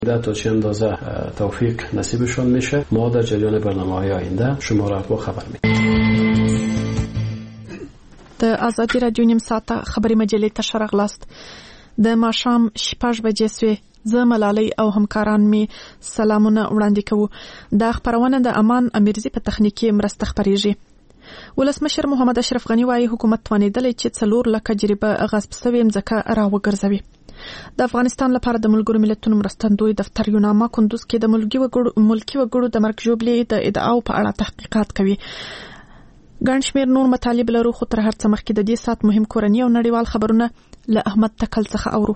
تا چه اندازه توفیق نصیبشون میشه ما در جریان برنامه‌های آینده شما را با خبر میدیم. د آزادی رادیو نیم ساعته خبري مجلې ته شرغلاست. د ماښام 6 بجې سوې. زه ملالۍ او همکاران می سلامونه وړاندې کوو. دا خبرونه د امان امیرزي په تخنیکی مرسته خبريږي. ولسمشر محمد اشرف غنی وايي حکومت توانیدلی چې 4 لک جریبه غصب شوی مځکه راوګرځوي. د افغانستان لپاره د ملګرو ملتونو مرستندوی دفتر یوناما کندوز کې د ملکی وګړو د مرګ جوړې د ادعاو په اړه تحقیقات کوي. ګڼ شمېر نور مطالب لرو خو تر هر څه مخکې د دې سات مهم کورني او نړیوال خبرونه له احمد تکل څخه اورو.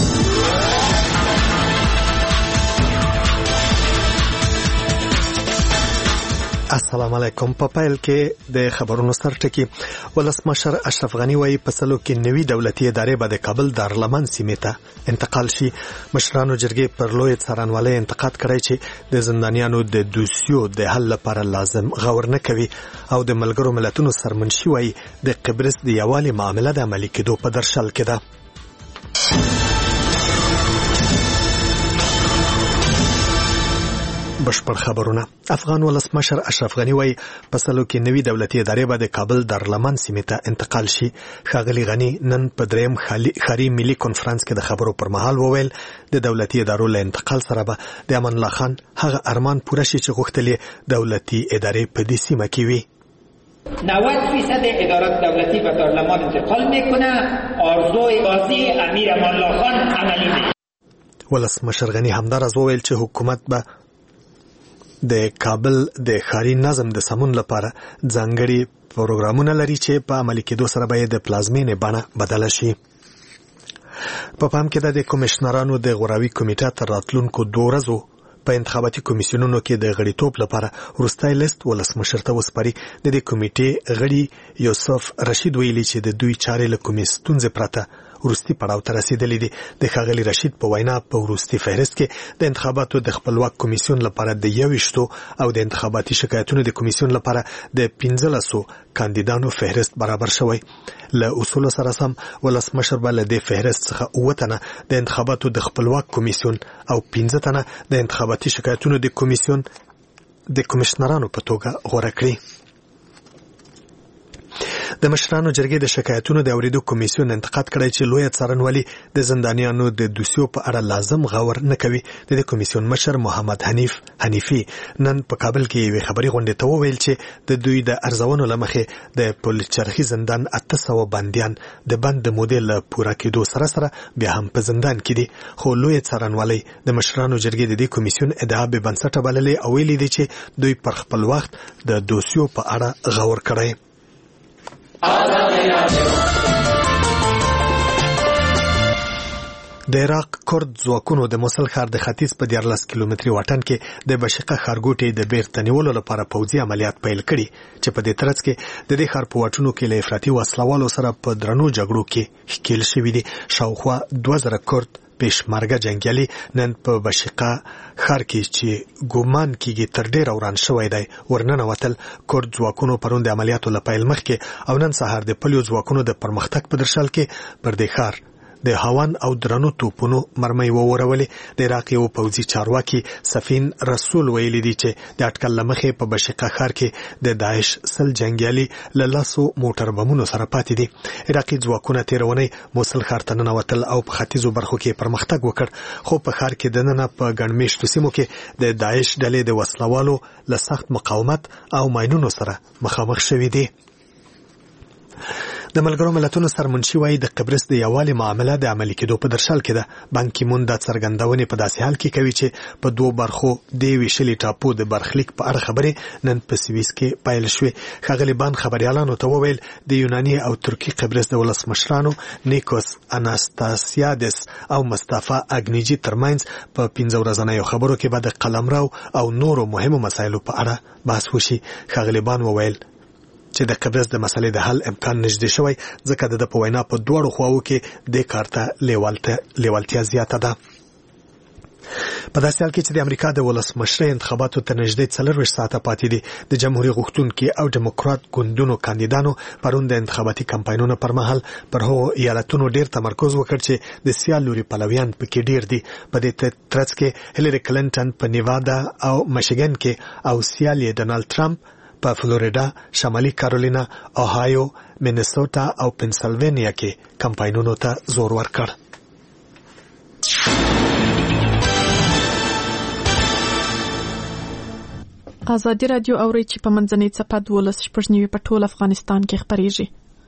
السلام علیکم. په پیل کې د خبرونو سرټکی ولسمشر اشرف غنی وايي په سلو کې نوي دولتي ادارې به د کابل دارالمن سیمې ته انتقال شي. مشرانو جرګې پر لوی څارنوالۍ انتقاد کړی چې د زندانیانو د دوسیو د حل لپاره لازم غور نه کوي او د ملګرو ملتونو سرمنشي وايي د قبرس د یووالي معامله د عملي کېدو په درشل کې ده. بشپړ خبرونه. افغان ولسمشر اشرف غنی وايي په سلو کې نوي دولتي ادارې به د کابل دارالمن سیمې ته انتقال شي. ښاغلي غنی نن په دریم خاري ملي کنفرانس کې د خبرو پر مهال وویل د دولتي ادارو له انتقال سره به د امان الله خان هغه ارمان پوره شي چې غوښتل دولتي ادارې په دې سیمه کې وي. 90% ادارات دولتی به دارالمان انتقال میکنه. آرزوی بازی امیر امان الله خان عملی میشه. ولسمشر غنی همدارز وویل چې حکومت به د کابل د ښاري نظم د سمون لپاره ځانګړي پروګرامونه لري چې په عملي کېدو سره به د پلازمینې بڼه بدله شي. په پام کې د کمشنرانو د غوراوي کمیټه تر راتلونکو 2 ورځو په انتخاباتي کمیسیونونو کې د غړیتوب لپاره وروستی لیست ولسمشر ته وسپاري. د دې کمیټې غړي یوسف رشید ویلي چې د دوی چارې له کومې ستونزې پرته وروستي پړاو ته رسیدلې دي. د ښاغلي رشید په وینا په وروستي فهرست کې د انتخاباتو د خپلواک کمیسیون لپاره د 21 او د انتخاباتي شکایتونو د کمیسیون لپاره د 15 کاندیدانو فهرست برابر شوی. له اصول سره سم ولسمشر به له دې فهرست څخه 9 تنه د انتخاباتو د خپلواک کمیسیون او 15 تنه د انتخاباتي شکایتونو د کمیسیون د کمشنرانو په توګه غوره کړي. د مشرانو جرګې د شکایتونو د اوریدو کمیسیون انتقاد کړی چې لوی څارنوالي د زندانیانو د دوسیو په اړه لازم غور نه کوي. د کمیسیون مشر محمد حنیفي نن په کابل کې یو خبري غونډه ته وویل چې د دوی د ارزونو لمخې د پولیسچرخي زندان 800 بنديان د بند مودیل پورا کېدو سره بیا هم په زندان کې دي. خو لوی څارنوالي د مشرانو جرګې د کمیسیون ادعا به بنسټه بللې او ویلي دي چې دوی پر خپل وخت د دوسیو په اړه غور کړی. د عراق کورد ځواکونو د موصل ښار د ختیځ په 14 کیلومتري واټن کې د بشقه ښارګوټي د بیرته نیولو لپاره پوځي عملیات پیل کړي چې په دې ترڅ کې د دې ښار په واټونو کې له افراطي وسلوالو سره په درنو جګړو کې ښکېل شوي دي. شاوخوا 2000 کورد پېشمرګه جنگیالي نن په بشقه ښار کې چې ګومان کېږي تر ډېره وران شوی دی ورننوتل. کورد ځواکونو پرون د عملیاتو له پیل مخکې او نن سهار د پلیو ځواکونو د پرمختګ په درشل کې پر دې ښار د هاون او درنو توپونو مرمۍ وورولې. د عراق یو پوځي چارواکي سفین رسول ویلي دي چې د اټکل لمخې په بشقه ښار کې د داعش 100 جنگیالي له 100 موټر بمونو سره پاتې دي. عراقي ځواکونه تیرونی موصل ښار ته ننوتل او په ختیځو برخو کې پرمختګ وکړ. خو په ښار کې دننه په ګڼمېشتو سیمو کې د داعش ډلې د وسلوالو له سخت مقاومت او ماینونو سره مخامخ شوي دي. د ملګرو ملتونو سرمنشي وايي د قبرس د یووالي معامله د عملي کېدو په درشل کې ده. بان کی مون د څرګندونې په داسې حال کې کوي چې په 2 برخو د ویشلي ټاپو د برخلیک په اړه خبرې نن په سویس کې پیل شوې. ښاغلي بان خبريالانو ته وویل د یوناني او ترکی قبرس د ولسمشرانو نیکوس اناستاسیادس او مصطفی اګنیجي ترمنځ په 15 ورځنیو خبرو کې به د قلمرو او نورو مهمو مسایلو په اړه بحث وشي. ښاغلي بان وویل چې د قبرس د مسلې د حل امکان نږدې شوی ځکه د په وینا په دوړو خواو کې د کارته لیوالتیا زیاته ده. په داسې حال کې چې د امریکا د ولسمشرۍ انتخاباتو ته نږدې 24 ساعته پاتې دي، د جمهوریت غوښتونکو او دیموکرات ګوندونو کاندیدانو پرون د انتخاباتي کمپاینونو پر مهال پر هغو ایالتونو ډیر تمرکز وکړ چې د سیال لوري پلویان پکې ډیر دي. په دې ترڅ کې هیلری کلینټن په نیوادا او مشیګن کې او سیال یې ډونالد ټرمپ په فلوریدا، شمالي کارولینا، اوهایو، مینیسوټا او پنسلوانیا کې کمپاینونو ته زور ورکړ. ازادي رادیو اوري چې په منځنۍ څپه 12 په ټول افغانستان کې خبريږي.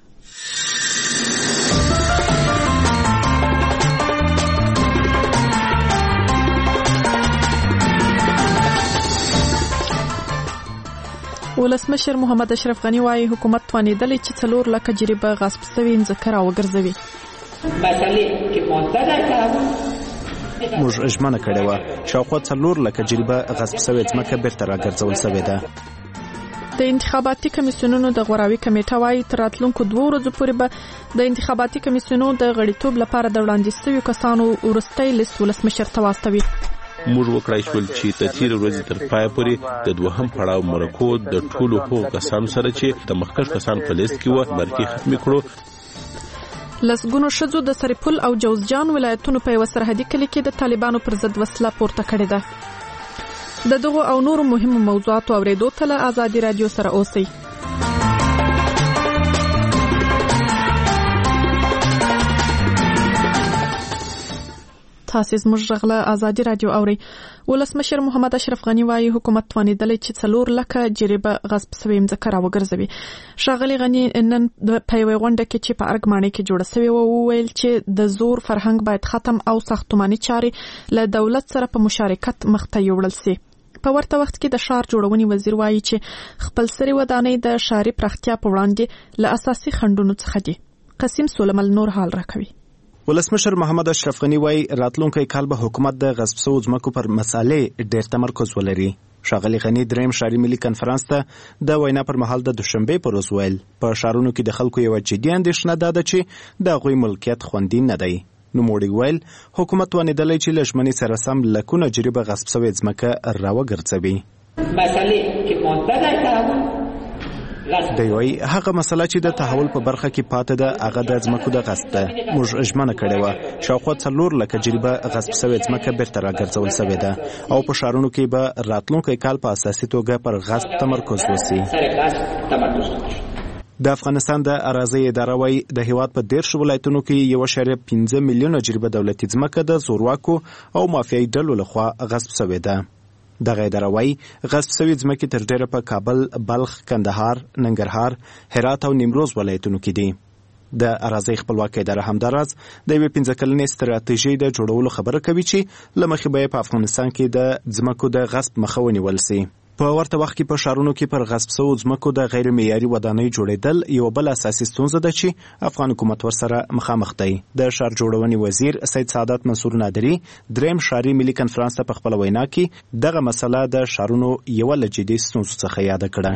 ولسمشر محمد اشرف غنی وايي حکومت توانیدلی چې 4 لک جریبه غصب شوی ځکه راوګرځوي. مسئله کې مونږ موږ اجماع کړې و شاوخوا 4 لک جریبه غصب شوی ځمکه بیرته راګرځول شوې ده. د انتخاباتي کمیسیونونو د غوراوي کمیټه وايي تر راتلونکو 2 ورځې پورې به د انتخاباتي کمیسیونونو د غړیتوب لپاره د وړاندیز شویو کسانو ورستۍ لیست ولسمشر ته واستوي. موږ وکړای شول چې د تیر ورځې تر پای پورې د دوهم پړاو مرکو د ټولو هغو کسانو سره چې د مخکښ کسان په لیست کې و مرکې ختم کړو. لسګونو ښځو د سرپل او جوزجان ولایتونو په یو سرحدي کلي کې د طالبانو پر ضد وسله پورته کړې ده. د دغو او نورو مهمو موضوعاتو اوریدو ته له ازادي رادیو سره اوسئ. تاسو زموږ غږ ازادي رادیو اوري. ولسمشر محمد اشرف غنی وايي حکومت توانیدلی چې 4 لک جریبه غصب شوی ځمکه راوګرځوي. ښاغلی غنی نن په یوه غونډه کې چې په ارګمانۍ کې جوړه شوې و وویل چې د زور فرهنګ باید ختم او ساختماني چارې له دولت سره په مشارکت مخته یوړل شي. په ورته وخت کې د ښار جوړونې وزیر وايي چې خپل سری ودانۍ د ښاري پراختیا په وړاندې له اساسي خنډونو څخه دي. قسم سولمل نور حال راکوي. ولسمشر محمد اشرف غنی وايي راتلونکي کال به حکومت د غصب شوو ځمکو پر مسالې ډېر تمرکز ولري. ښاغلی غنی دریم ښاري ملي کنفرانس ته د وینا پر مهال د دوشنبه پر ورځ ویل په ښارونو کې د خلکو یو جدي اندېښنه ده چې د هغوی ملکیت خوندي نه دی. نوموړي ویل حکومت توانیدلی چې له ژمنې سره سم لکونه جریبه غصب شوې ځمکه راوګرځوي. مسئله کې مونده ده تحول دی وایي هغه مسله چې د تحول په برخه کې پاتې ده هغه د ځمکو د غصب ده. موږ ژمنه کړې وه شاوخوا 4 لک جریبه غصب شوې ځمکه بیرته راګرځول شوې ده او په ښارونو کې به راتلونکی کال په اساسي توګه پر غصب تمرکز وشي. د افغانستان د اراضي اداره وايي د هیواد په 13 ولایتونو کې 1.5 میلیونه جریبه دولتي ځمکه د زورواکو او مافیایي ډلو لخوا غصب شوې ده. دغه اداره وايي غصب شوې ځمکې تر ډیره په کابل، بلخ، کندهار، ننګرهار، هرات او نیمروز ولایتونو کې دي. د اراضي خپلواکۍ اداره همداراز د یوې 15 کلنې ستراتیژۍ د جوړولو خبره کوي چې له مخې به په افغانستان کې د ځمکو د غصب مخه ونیول شي. په ورته وخت کې په ښارونو کې پر غصب شوو ځمکو د غیر معیاري ودانۍ جوړېدل یو بل اساسي ستونزه ده چې افغان حکومت ورسره مخامخ دی. د ښار جوړونې وزیر سید سعادت منصور نادري دریم ښاري ملي کنفرانس ته په خپله وینا کې دغه مسله د ښارونو یوه له جدي ستونزو څخه یاده کړه.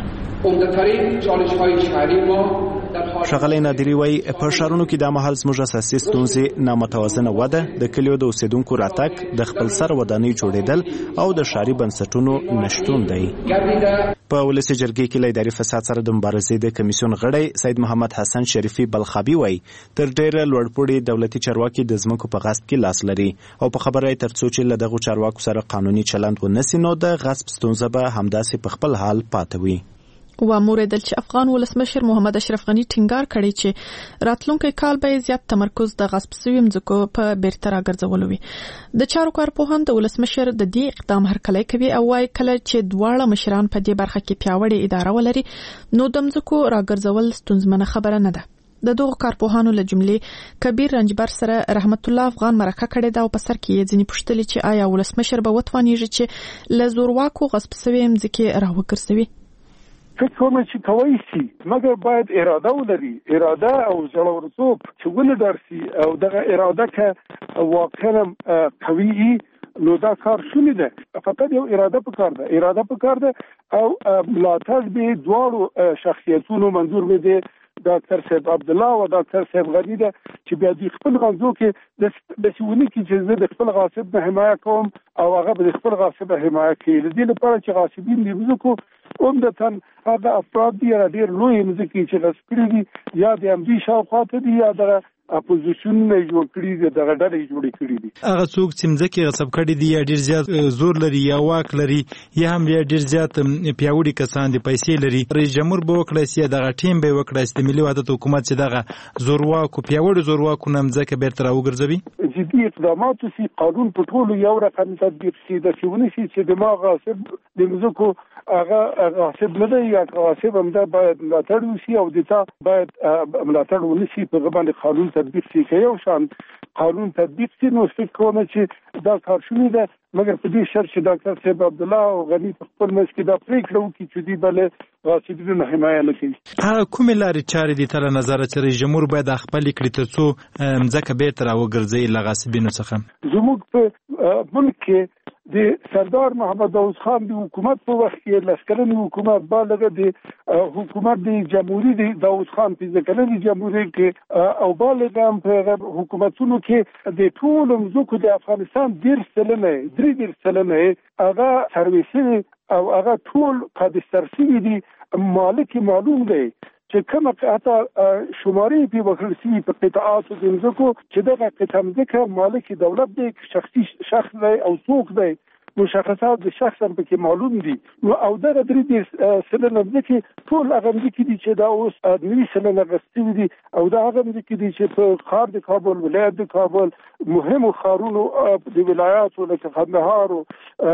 ښاغلی نادري وایي په ښارونو کې دا مهال زموږ اساسي ستونزې نامتوازنه وده، د کلیو د اوسیدونکو راتګ، د خپل سر ودانۍ جوړېدل او د ښاري بنسټونو نشتون دی. په ولسي جرګې کې له اداري فساد سره د مبارزې د کمیسیون غړی سید محمد حسن شریفي بلخابي وایي تر ډیره لوړپوړي دولتي چارواکي د ځمکو په غصب کې لاس لري او په خبره یې تر څو چې له دغو چارواکو سره قانوني چلند ونسي نو د غصب ستونزه به همداسې په خپل حال پاتې وي. واموریدل چې افغان ولسمشر محمد اشرف غنی ټینګار کړی چې راتلونکي کال به زیات تمرکز د غصب شویو ځمکو په بیرته راګرځولو وي. د چارو کارپوهان د ولسمشر د دې اقدام هرکلی کوي او وايي کله چې دواړه مشران په دې برخه کې پیاوړې اداره ولري نو د ځمکو راګرځول ستونزمنه خبره نه ده. د دغو کارپوهانو له جملې کبیر رنجبر سره رحمت الله افغان مرکه کړې ده او په سر کې یې ځینې پوښتلي چې آیا ولسمشر به وتوانیږي چې له زورواکو غصب شویو ځمکې راوګرځوي. فکر کوم چې کوي شي مګر باید اراده ولري، اراده او زړورتوب چې ولدار شي او دغه اراده که واقعا قوي نو دا کار شونې ده. فقط یو اراده پکار ده او ملاتړ به دواړو شخصیتونو منظور به ده ډاکټر صاحب عبد الله او ډاکټر صاحب غنی ده چې بیا د خپل غنځو کې د سیونی کې چې د خپل غاصب نه حمایت کوم او هغه د خپل غاصب حمایت کوي. د دې لپاره چې غاصبین دې مزکو عمدتاً هغه افراد دي ډېر لوی مزکي چې غصب کړي دي یا د امدي شاوخوا ته دي یا د اپوزیشن نه جوړ کړي دي دغه ډلې جوړې کړي دي. هغه څوک چې مځکې غصب کړي دي یا ډېر زیات زور لري یا واک لري یا هم ډېر زیات پیاوړي کسان دي پیسې لري رئیس جمهور به وکړای شي دغه ټیم به وکړای شي د ملي وحدت حکومت چې دغه زورواکو پیاوړي زورواکونه مځکه بیرته راوګرځوي. جدي اقدامات شي قانون په ټولو یو رقم تطبیق شي د شونې شي چې د ما غاصب د مځکو هغه غاصب نه دی یا غاصب هم دا باید ملاتړ وشي او د تا باید ملاتړ ونشي په باندې قانون تطبیق شي که یو شان قانون تطبیق شي نو فکر کوم چې دا کار شوی دی مګر په دې شرط چې ډاکټر صاحب عبد الله او غنی په خپل مس کې دا پریکړه وکړي چې دی بل غاصبینو حمایت نه کوي. هغه کومې لارې چارې دي تر نظر چې رئیس جمهور باید خپل کړي ترڅو مځکه بیرته راوګرځي له غاصبینو څخه. زموږ په ملک کې د سردار محمد داود خان د حکومت په وخت کې لسکرنی حکومت بالغه د حکومت د جمهوریت د داود خان په ځکلنی جمهوریت کې او بالغه په حکومتونو کې د ټول مزکو د افغانستان ډیر سلنه هغه سرویسي او هغه ټول قادستر سوي دي مالک معلوم دی چې کومه قطعه شماري په وکړسي په قطعات د مزکو چې دغه قطعه مزکه مالک دولت دی شخصي شخص دی او څوک دی مشخصات د شخص هم پکې معلوم دي نو او دغه درې سلنه مزکه ټول هغه مزکه دي چې دا اوس ادمي سلنه غستوي دي او دا هغه مزکه دي چې په خار د کابل ولایت د کابل مهمو خارونو د ولایاتو لکه قندهار او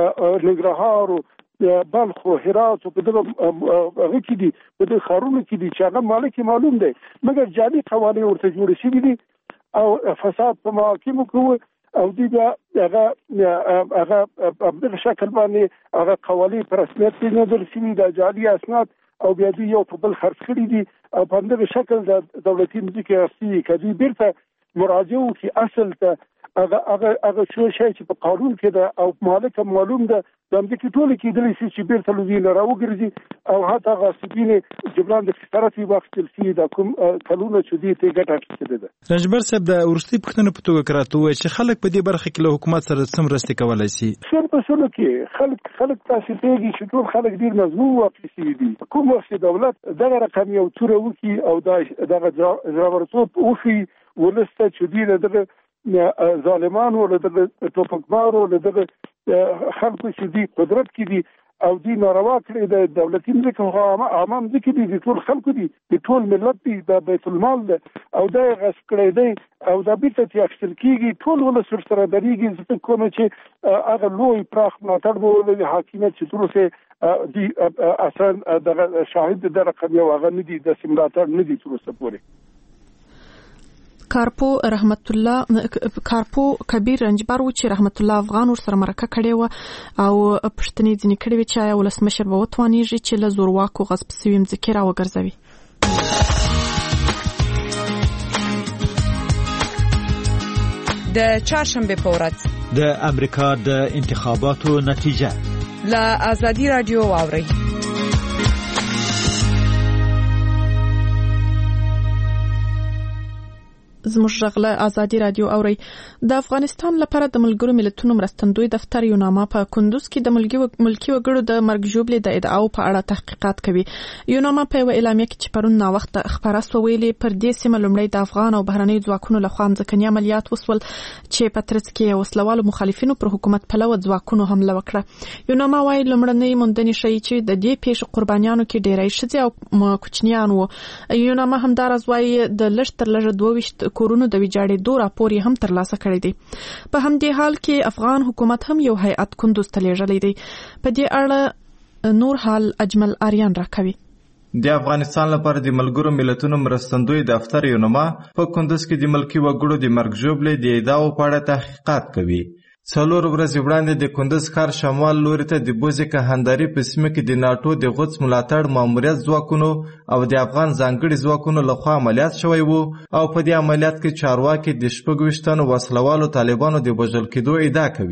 ننګرهار بلخ او هرات په دغه کې دي په دغه خارونو کې دي چې هغه مالک معلوم دی مګر جعلي قوانين ورته جوړ شوي دي او فساد په محاکمو کې او هغه په شکل باندې هغه قوانين پر رسمیت نه درسي د جعلي اسناد او بیا دی یو په بل خرڅ کړي دي او په دغه شکل د دولتي مځکې اصلي کدي بیرته مراجعه کی اصل ته هغه شو شي چې په قانون کې ده او مالک معلوم ده د امریکای ټول کې د لیسي چې بیرته لوزینه راوګرځي او حتی غاصبین جبران د فطرت وخت تلسي د کوم قانون چې دی ته ګټه اخیستل ده. رنجبر صاحب د ورستي پښتنه په توګه کراته وای چې خلک په دې برخه کې له حکومت سره سم راسته کولای شي. سر په سر کې خلک تاسو ته چې ټول خلک ډیر مضمون واقعي دي کوم وخت دولت دغه رقم یو تور وکي او دغه ځوړتوب وخی ولسته چې دی دغه ظالمان او د توپکمار او د خلکو چې دی قدرت کې دي او دی ناروا کړی د دولتي ملکه عامه ځکه دي ټول خلکو دي د ټول ملت دي د بیت المال ده او دا غصب کړی دی او دا بیرته چې اخیستل کیږي ټول ول سره درېږي ځکه کوم چې هغه لوی پراخ ملاتړ وو حاکمیت چې تروسه دی اصلا د شاهد د رقم یو هغه نه دي د سیملاتړ نه دي تروسه پورې. کارپو کبیر رنجبر و چې رحمت الله افغان ور سره مرکه کړې و او پښتنې ځنې کړې و چې ولسمشر به وتوانیږي چې له زورواکو غصب سوي مځکې راوګرځوي. د چهارشنبه په ورځ د امریکا د انتخاباتو نتیجه له ازادي رادیو واورئ. زموږ غږ ازادي رادیو اوري. د افغانستان لپاره د ملګرو ملتونو مرستندوی دفتر یوناما په کندوز کې د ملکی وګړو د مرګ ژوبلې د ادعاو په اړه تحقیقات کوي. یوناما په اعلامیه کې چې پرون نا وخت خبره سو ویلي پر دې سیمه لومړی د افغان او بهرنۍ ځواکونو لخوا ځکني عملیات وسول چې په ترڅ کې وسلوالو مخالفینو پر حکومت پلوه ځواکونو حمله وکړه. یوناما وايي لومړنۍ موندنې شي چې د دې پیښې قربانیانو کې ډېری ښځې او کوچنیان وو. یوناما همدارس وايي د لږ تر لږه 22 کورونو د ویجاړېدو راپور هم ترلاسه کړی دی. په همدې حال کې افغان حکومت هم یو هیئت کندوز ته لیږلی دی. په دې اړه نور حال اجمل آریان راکوي. د افغانستان لپاره د ملګرو ملتونو مرستندوی دفتر یوناما په کندوز کې د ملکی وګړو د مرګ ژوبلې د ادعاو په اړه تحقیقات کوي. څلور ورځې وړاندې د کندوز ښار شمال لوري ته د بوزي کهنداري په سیمه کې د ناټو د غوڅ ملاتړ ماموریت ځواکونو او د افغان ځانګړي ځواکونو لخوا عملیات شوی وو او په دې عملیات کې چارواکي د 26 وسلوالو طالبانو د وژل کېدو ادعا کوي.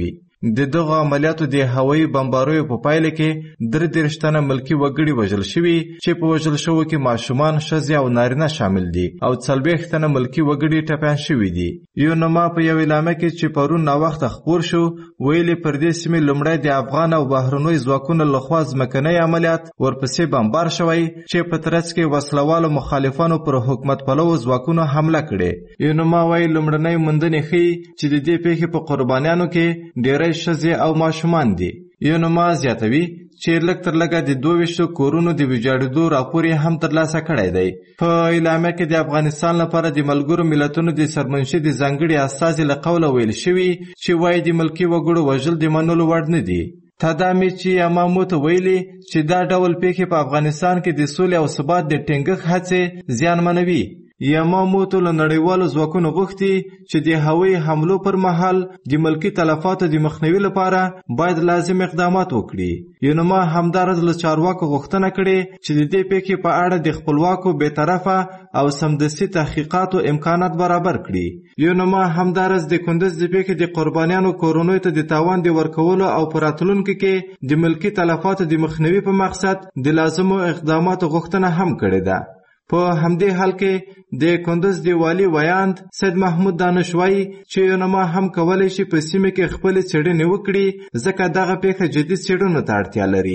د دغه عملیاتو د هوایي بمباریو په پایله کې 33 تنه ملکي وګړي وژل شوي چې په وژل شوو کې ماشومان، ښځې او نارینه شامل دي او 40 تنه ملکي وګړي ټپیان شوي دي. یونما په یو اعلامیه کې چې پرون ناوخته خپور شو ویلي پر دې سیمې لومړی د افغان او بهرنوي ځواکونو لخوا ځمکنی عملیات ورپسې بمبار شوی چې په ترڅ کې وسلوالو مخالفانو پر حکومت پلوو ځواکونو حمله کړې. یونما وايي لومړنۍ موندنې ښیي چې د دې پیښې په قربانیانو کې ډېری ښځې او ماشومان دي. یونما زیاتوي چې لږ تر لږه د 22 کورونو د ویجاړېدو راپور یې هم ترلاسه کړی دی. په اعلامیه کې د افغانستان لپاره د ملګرو ملتونو د سرمنشي د ځانګړي استازي له قوله ویل شوي چې وايي د ملکي وګړو وژل د منلو وړ نه دي. تدامي چې یاماموتو ویلي چې دا ډول پیښې په افغانستان کې د سولې او ثبات د ټینګښت هڅې زیانمنوي. یاماموتو له نړیوالو ځواکونو غوښتي چې د هوایي حملو پر مهال د ملکي تلفاتو د مخنیوي لپاره باید لازم اقدامات وکړي. یونما همدارس له چارواکو غوښتنه کړې چې د دې پیښې په اړه د خپلواکو بېطرفه او سمدستي تحقیقاتو امکانات برابر کړي. یونما همدارس د کندز د پیښې د قربانیانو کورونو ته د تاوان د ورکولو او په راتلونکي کې د ملکي تلفاتو د مخنیوي په مقصد د لازمو اقداماتو غوښتنه هم کړې ده. په همدې حال کې د کندز د والي ویاند سید محمود دانش وایي چې یونما هم کولی شي په سیمه کې خپلې څېړنې وکړي ځکه دغه پیښه جدي څېړنو ته اړتیا لري.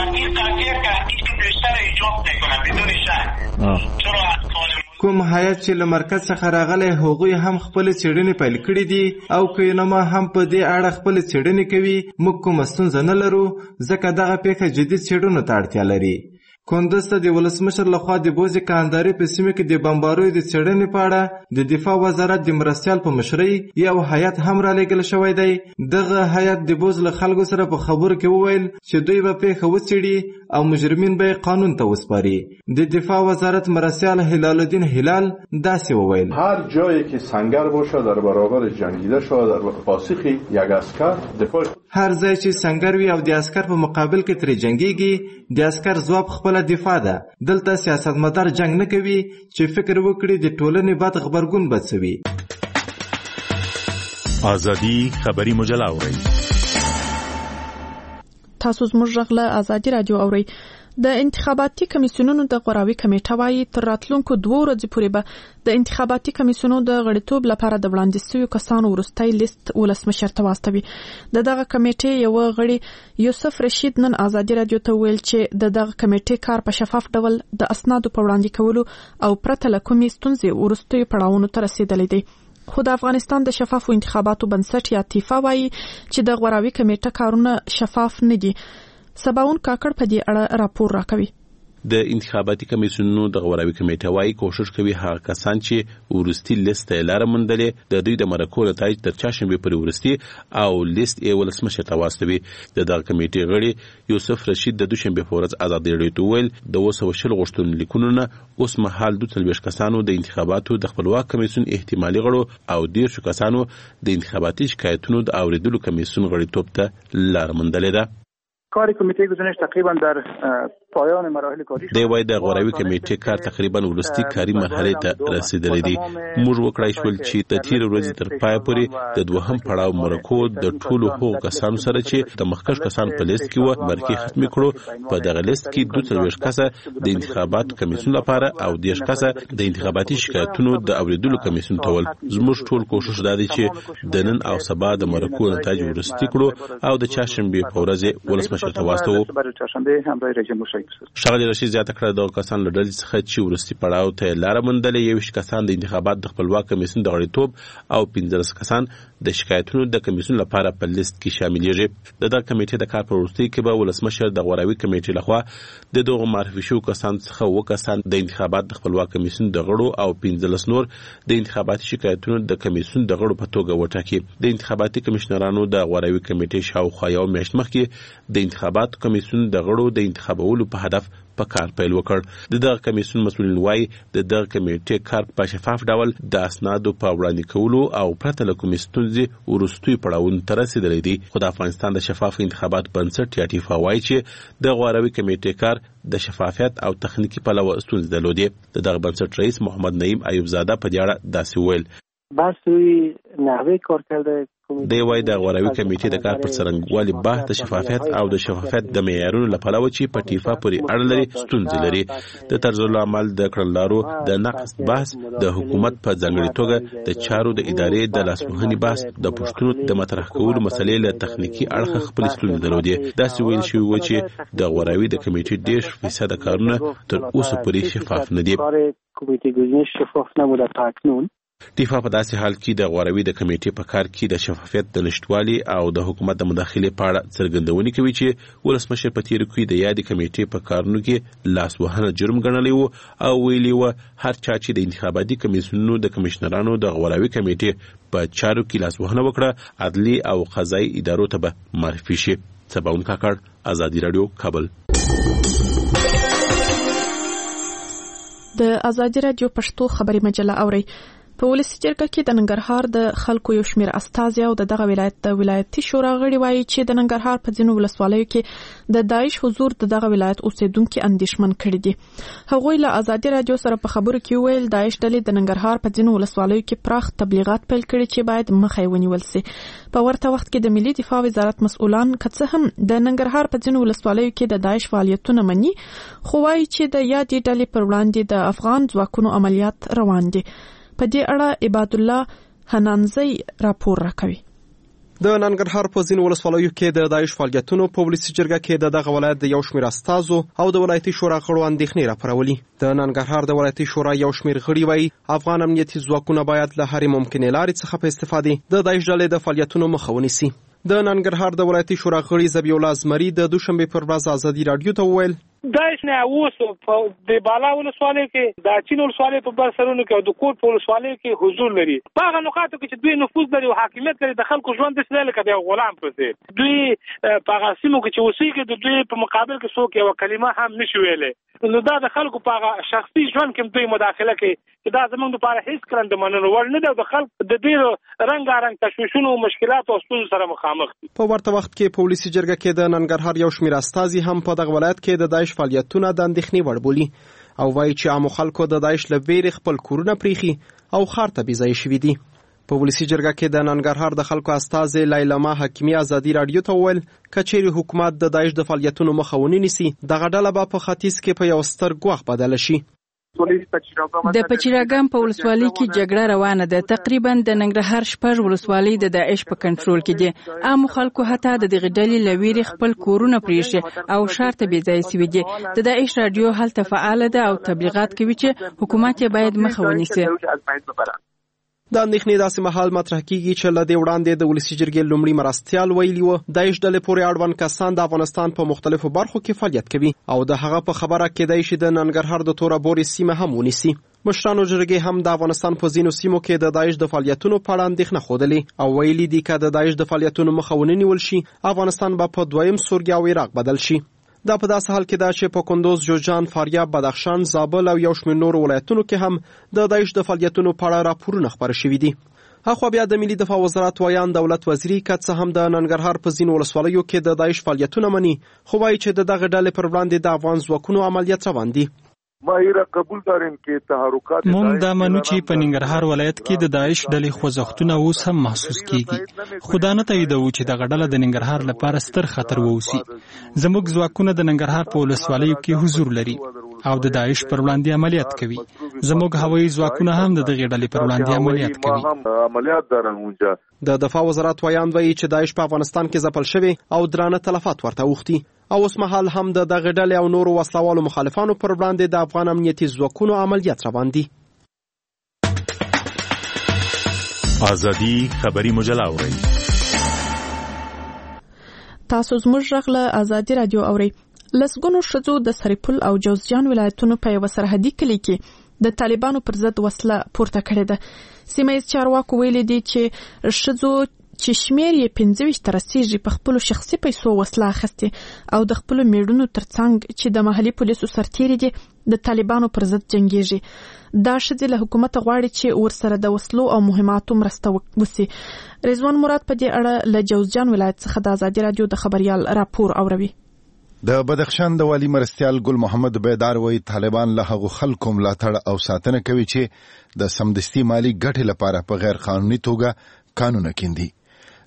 کوم هیات چې له مرکز څخه راغلی هغوی هم خپلې څېړنې پیل کړي دي او که یونما هم په دې اړه خپلې څېړنې کوي موږ کومه ستونزه نه لرو ځکه دغه پیښه جدي څېړنو ته اړتیا لري. کندز ته د ولسمشر لخوا د بوزي کانداري په سیمه کې د بمباریو د څېړنې په اړه د دفاع وزارت د مرستیال په مشرۍ یو هیات هم رالیږل شوی دی. دغه هیات د بوز له خلکو سره په خبرو کې وویل چې دوی به پیښه وڅېړي او مجرمین به قانون ته وسپاري. د دفاع وزارت مرستیال هلال الدین هلال داسې وویل هر جایی که سنگر باشه در برابر جنگیده شده در پاسخ یک اسکر دفاع هر ځای چې سنگر وي او د اسکر په مقابل کې ترې جنګیږي د اسکر ځواب خپله دفاع ده. دلته سیاستمدار جنگ نه کوي چې فکر وکړي د ټولنې بد غبرګون بڅوي. ازادي خبري مجله اورئ. تاسو زموږ غږ له ازادي رادیو اورئ. د انتخاباتي کمیسیونونو د غوراوي کمیټه وايي تر راتلونکو 2 ورځې پورې به د انتخاباتي کمیسیونونو د غړیتوب لپاره د وړاندیز شویو کسانو وروستی لیست ولسمشر ته واستوي. دغه کمیټې یو غړي یوسف رشید نن ازادي رادیو ته ویل چې دغه کمیټې کار په شفاف ډول د اسنادو په وړاندې کولو او پرته له کومې ستونزې وروستیو پړاوونو ته رسیدلی دی. خو د افغانستان د شفافو انتخاباتو بنسټ یا تیفا وايي چې د غوراوي کمیټه کارونه شفاف نه دي. سباون کاکړ په دې اړه راپور راکوي. د انتخاباتي کمیسیونونو د غوراوي کمیټه وايي کوشش کوي هغه کسان چې ورستي لیست ته لاره موندلې د دوی د مرکو نتایج تر چاشنبه پورې ورستي او لیست یې ولسمشر ته واستوي. دغه کمیټې غړي یوسف رشید د دوشنبه په ورځ ازادي رادیو ته ویل د 220 غوښتنلیکونو نه اوس مهال 42 کسانو د انتخاباتو د خپلواک کمیسیون احتمالي غړو او 10 کسانو د انتخاباتي شکایتونو د اوریدلو کمیسیون غړیتوب ته لاره موندلې ده. کار کمیته گزارش تقریبا در پایان مراحل کاری دی وای د غوراوي کمیټې کار تقریبا ورستی کاری مرحله ته رسیدلې دي. موږ وکړای شول چې د تیر ورځې تر پای پورې د دوهم پړاو مرکو د ټولو هغو کسانو سره چې د مخکښ کسان په لیست کې و مرکي ختم کړو. په دغه لیست کې 22 کسه د انتخاباتو کمیسیون لپاره او 10 کسه د انتخاباتي شکایتونو د اوریدلو کمیسیون ته ول. زموږ ټول کوشش دا دی چې د نن او سبا د مرکو نتایج ورستی کړو او د چاشنبه په ورځ ولسمشر شغل رشید زیاته کړه د کسان له ډلې څخه چې ورستي پړاو ته لاره موندلې 21 کسان د انتخابات د خپلواک کمیسیون د غړیتوب او 15 کسان د شکایتونو د کمیسیون لپاره په لیست کې شاملېږي. دغه کمیټې د کار په وروستي کې به ولسمشر د غوراوي کمیټې لخوا د دغه معرفي شوو کسان څخه 2 کسان د انتخابات د خپلواک کمیسیون د غړو او 15 نور د انتخاباتي شکایتونو د کمیسیون د غړو په توګه وټاکي. د انتخاباتي کمشنرانو د غوراوي کمیټې شاوخوا یو میاشت مخکې د انتخاباتو کمیسیون د غړو د انتخابولو په هدف په کار پیل وکړ. دغه کمیسیون مسؤلین وايي دغه کمیټې کار په شفاف ډول د اسنادو په وړاندې کولو او پرته له کومې ستونزې ورستوي پړاوونو ته رسیدلی دی. خو د افغانستان د شفاف انتخابات بنسټ یا تیفا وايي چې د غوراوي کمیټې کار د شفافیت او تخنیکی پلوه ستونزې درلودې. دغه بنسټ رئیس محمد نعیم ایوب زاده په دې اړه داسې ویل بحث روی نحوه کار کرده دی وايي د غوراوي کمیټې د کار پر څرنګوالي بحث د شفافیت او د شفافیت د معیارونو لپاره چې په ټیفا پورې اړه لري ستونزې لري. د طرزالعمل د کړنلارو د نقص بحث د حکومت په ځانګړي توګه د چارو د ادارې د لاسوهنې بحث د پوښتنو د مطرح کولو مسلې له تخنیکی اړخه خپل ستونزې درلودې. داسې ویل شوي و چې د غوراوي د کمیټې 10% کارونه تر اوسه پورې شفاف نه دي. ټیفا په داسې حال کې د غوراوي د کمیټې په کار کې د شفافیت د نشټوالي او د حکومت د مداخلې په اړه څرګندونې کوي چې ولسمشر په تیر کې د یادې کمیټې په کارونو کې لاس وهنه جرم ګڼلی و او ویلي و هر چا چې د انتخاباتي کمیسیونونو د کمشنرانو د غوراوي کمیټې په چارو کې لاس وهنه وکړه عدلي او قضایي ادارو ته به معرفي شي. سباون کاکړ، آزادي رادیو، کابل. د آزادي رادیو پښتو خبري مجله اوري. په ولسی جرګه کې د ننګرهار د خلکو یو شمېر استازي او دغه ولایت د ولایتي شورا غړي وایي چې د ننګرهار په ځینو ولسوالیو کې د داعش حضور دغه ولایت اوسیدونکو اندېښمن کړي دي. هغوی له آزادي رادیو سره په خبرو کې ویل داعش ډلې د ننګرهار په ځینو ولسوالیو کې پراخ تبلیغات پیل کړي چې باید مخه ونیول شي. په ورته وخت کې د ملي دفاع وزارت مسؤلان که هم د ننګرهار په ځینو ولسوالیو کې د داعش فعالیتونه مني، خو وایي چې د یادې ډلې پر وړاندې د افغان ځواکونو عملیات روان دي. په دې اړه عباد الله حنانزی راپور راکوي. د ننګرهار په ځینو ولسوالیو کې د داعش فعالیتونو په ولسی جرګه کې دغه ولایت د یو شمېر استازو او د ولایتي شورا غړو اندېښنې راپارولي. د ننګرهار د ولایتي شورا یو شمېر غړي وایي افغان امنیتي ځواکونه باید له هرې ممکنې لارې څخه په استفادې د داعش ډلې د فعالیتونو مخه ونیسي. د ننګرهار د ولایتي شورا غړي ذبیح الله زمري د دوشنبه پر ورځ آزادي رادیو ته وویل داعش نه اوس په د بالا ولسوالۍ کې د چین ولسوالۍ په بر سرونو کې او د کوټ په ولسوالۍ کې حضور لري. په هغه نقاطو کې چې دوی نفوذ لري او حاکمیت لري، د خلکو ژوند داسې لکه د غلام په څیر. دوی په هغه سیمو کې چې اوسېږي د دوی په مقابل کې څوک یو کلمه هم نشي ویلی. نو دا د خلکو په هغه شخصي ژوند کې دوی مداخله کوي چې دا زموږ لپاره هیڅ کړن د منلو وړ نه دی او د خلکو د ډېرو رنګارنګ تشویشونو او مشکلاتو او ستونزو سره مخامخ دي. په ورته وخت کې په ولسي جرګه کې د ننګرهار یو شمېر استازي هم په دغه ولایت کې د داعش فعالیتونه د اندېښنې وړ بولي او وایي چې عامو خلکو د داعش له ویرې خپل کورونه پریښي او ښار ته بېځایه شوي دي. په ولسي جرګه کې د ننګرهار د خلکو استازي لیلما حکیمي آزادي رادیو ته وویل که چیرې حکومت د داعش د فعالیتونو مخه ونه نیسي دغه ډله به په ختیځ کې په یو ستر ګواښ بدله شي. د پچیراګام په ولسوالۍ کې جګړه روانه ده. تقریبا د ننګرهار 6 ولسوالۍ د داعش په کنټرول کې دي. عام خلکو حتی د دغه ډلې لویری خپل کورونه پریښي او شهر ته بېځایه شوي دي. د داعش رادیو هلته فعال ده او تبلیغات کوي چې حکومت یې باید مخه ونیسي. د اندېښنې داسې مهال مطرح کیږي چې له دې وړاندې د ولسي جرګې لومړي مرستیال ویلي و داعش ډلې پورې اړوند کسان د افغانستان په مختلفو برخو کې فعالیت کوي او د هغه په خبره کېدای شي د ننګرهار د توره بورې سیمه هم ونیسي. مشرانو جرګې هم د افغانستان په ځینو سیمو کې د داعش د فعالیتونو په اړه اندېښنه ښودلې او ویلي دي که د داعش د فعالیتونو مخه ونه نیول شي افغانستان به په دویم سوریه او عراق بدل شي. دا په داسې حال کې ده چې په کندوز، جوزجان، فاریاب، بدخشان، زابل او یو شمېر نورو ولایتونو کې هم د داعش د فعالیتونو په اړه راپورونه خپاره شوي دي. هغه بیا د ملي دفاع وزارت ویان دولت وزیری که څه هم د ننګرهار په ځینو ولسوالیو کې د داعش فعالیتونه مني، خو وایي چې د دغه ډلې پر وړاندې د افغان ځواکونو عملیات روان دي. مونږ دا منو چې په ننګرهار ولایت کې د داعش ډلې خوځښتونه اوس هم محسوس کیږي، خو دا نه تاییدوو چې دغه ډله د ننګرهار لپاره ستر خطر واوسي. زموږ ځواکونه د ننګرهار په ولسوالیو کې حضور لري او د داعش پر وړاندې عملیات کوي. زموږ هوایي ځواکونه هم د دغه ډلې پر وړاندې عملیات کوي. د دفاع وزارت ویان وایي چې داعش په افغانستان کې ځپل شوی او درانه تلفات ورته اوښتي او اوس مهال هم د دغه ډلې او نورو وسلوالو مخالفانو پر وړاندې د افغان امنیتي ځواکونو عملیات روان دي. آزادي خبري مجله اورئ. تاسو زموږ غږ له آزادي رادیو اورئ. لسګونو ښځو د سرپل او جوزجان ولایتونو په یو سرحدي کلي کې د طالبانو پر ضد وسله پورته کړې ده. سیمه ییز چارواکو ویلي دي چې ښځو چې شمیر یې 25 ته رسیږي په خپل شخصي پیسو وسله اخیستې او د خپل میړونو ترڅنګ چې د محلي پولیسو سرتیري دي د طالبانو پر ضد جنگيږي. دا ښځې له حکومت غواړي چې ورسره د وسلو او مهماتو مرسته وکړي. رضوان مراد په دې اړه له جوزجان ولایت څخه د آزادي رادیو د خبريال راپور اوروي. د بدخشان د والی مرستیال ګل محمد بیدار وایي طالبان له هغو خلکو ملاتړ او ساتنه کوي چې د سمدستي مالی ګټې لپاره په غیر قانوني توګه قانون کیندي.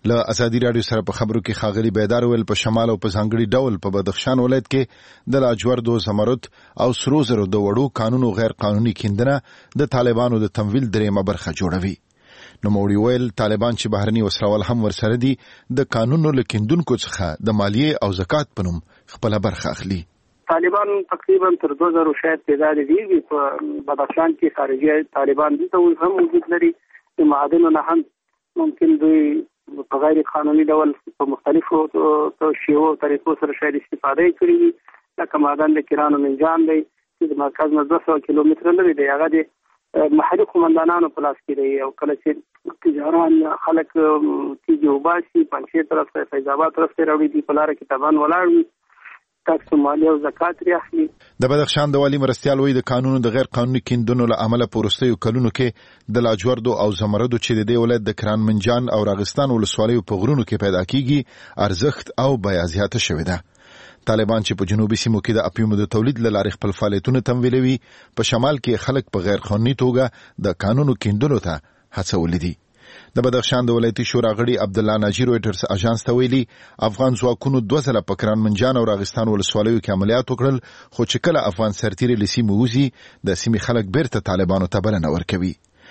له ازادي رادیو سره په خبرو کې ښاغلي بیدار ویل په شمال او په ځانګړي ډول په بدخشان ولایت کې د لاجوردو زمرد او سرو زرو د وړو قانونو غیر قانوني کیندنه د طالبانو د تمویل دریمه برخه جوړوي. نو موري ویل طالبان چې بهرني وسلوال هم ورسره دي د قانونو لکیندونکو څخه د مالیې او زکات په نوم خپل برخه اخلي. طالبان تقریبا تر 2000 شاید تعداد دي په بدخشان کې خارجي طالبان دي ته هم وجود لري. د معادنو نه هم ممکن دوی په غیر قانوني ډول په مختلفو شیوو طریقو سره شاید استفاده کړي. لکه معدن د کیرانو منجان دی چې د مرکز نه 200 کیلومتر لري دی. هغه د محلي قومندانانو په لاس کې دی او کله چې تجاران خلک تیږي وباسي پنځه طرف ته فیض آباد طرف ته راوړي دي په لار کې تبان ولاړ وي تاسو مالیه او زکات لري اخلي. د بدخشان د والی مرستیال وی د قانونو د غیر قانوني کیندنو له عمله پورستیو کلونو کې د لاجوردو او زمردو چې د ولایت د کران منجان او راغستان ولسوالیو په غرونو کې پیدا کیږي ارزښت او بیا زیاته شوې ده. طالبان چې په جنوبي سیمو کې د اپیومو د تولید لارې خپل فعالیتونه تمویلوي په شمال کې خلک په غیر قانوني توګه د قانونو کیندلو ته هڅولي دي. د بدخشان د ولایتي شورا غړي عبد الله ناجی رويټرز اژانس ته ویلي افغان ځواکونو 2 ځله په کران منجان او راغستان ولسوالیو کې عملیات وکړل خو چې کله افغان سرتیري لسی موزي د سیمې خلک بیرته طالبانو ته بلنه ورکوي.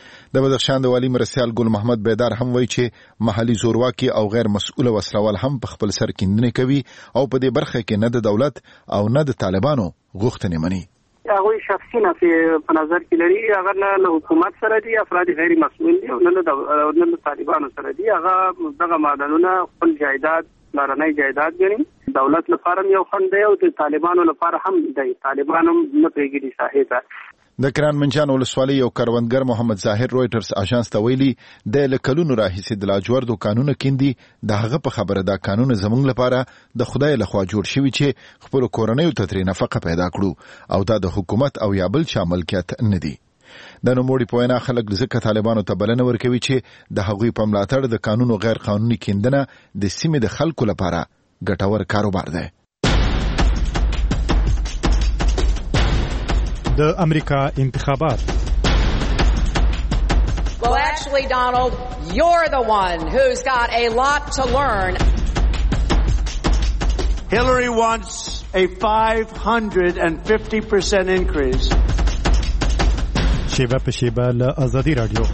د بدخشان د والی مرستیال ګل محمد بیدار هم وایي چې محلي زورواکي او غیر مسؤل وسلوال هم په خپل سر کیندنې کوي او په دې برخه کې نه د دولت او نه د طالبانو غوښتنې مني. هغه شخصي نه په نظر کې لري هغه نه حکومت سره دي افراد غیر مسؤل دي او نه د طالبانو سره دي. هغه دغه معدنونه خپل جایداد لارنۍ جایداد ګڼي دولت لپاره یو خند دی او د طالبانو لپاره هم دی. طالبان هم نه پیګي ساحه ته د کران منجان ولسوالۍ یو کروندګر محمد ظاهر رويټرز اژانس ته ویلي د لکلونو راهیسې د لاجوردو قانون کیندي د هغه په خبره دا قانون زمونږ لپاره د خدای لخوا جوړ شوی چې خپل کورنۍ ته ترې نفقه پیدا کړو او دا د حکومت او یا بل چا ملکیت نه دی. د نوموړي په وینا خلک ځکه طالبانو ته بلنه ورکوي چې د هغوی په ملاتړ د قانونو غیر قانوني کیندنه د سیمې د خلکو لپاره ګټور کاروبار دی. د امریکا انتخابات. Well, actually, Donald, you're the one who's got a lot to learn. Hillary wants a 550% increase. شیبه په شیبه له ازادي رادیو.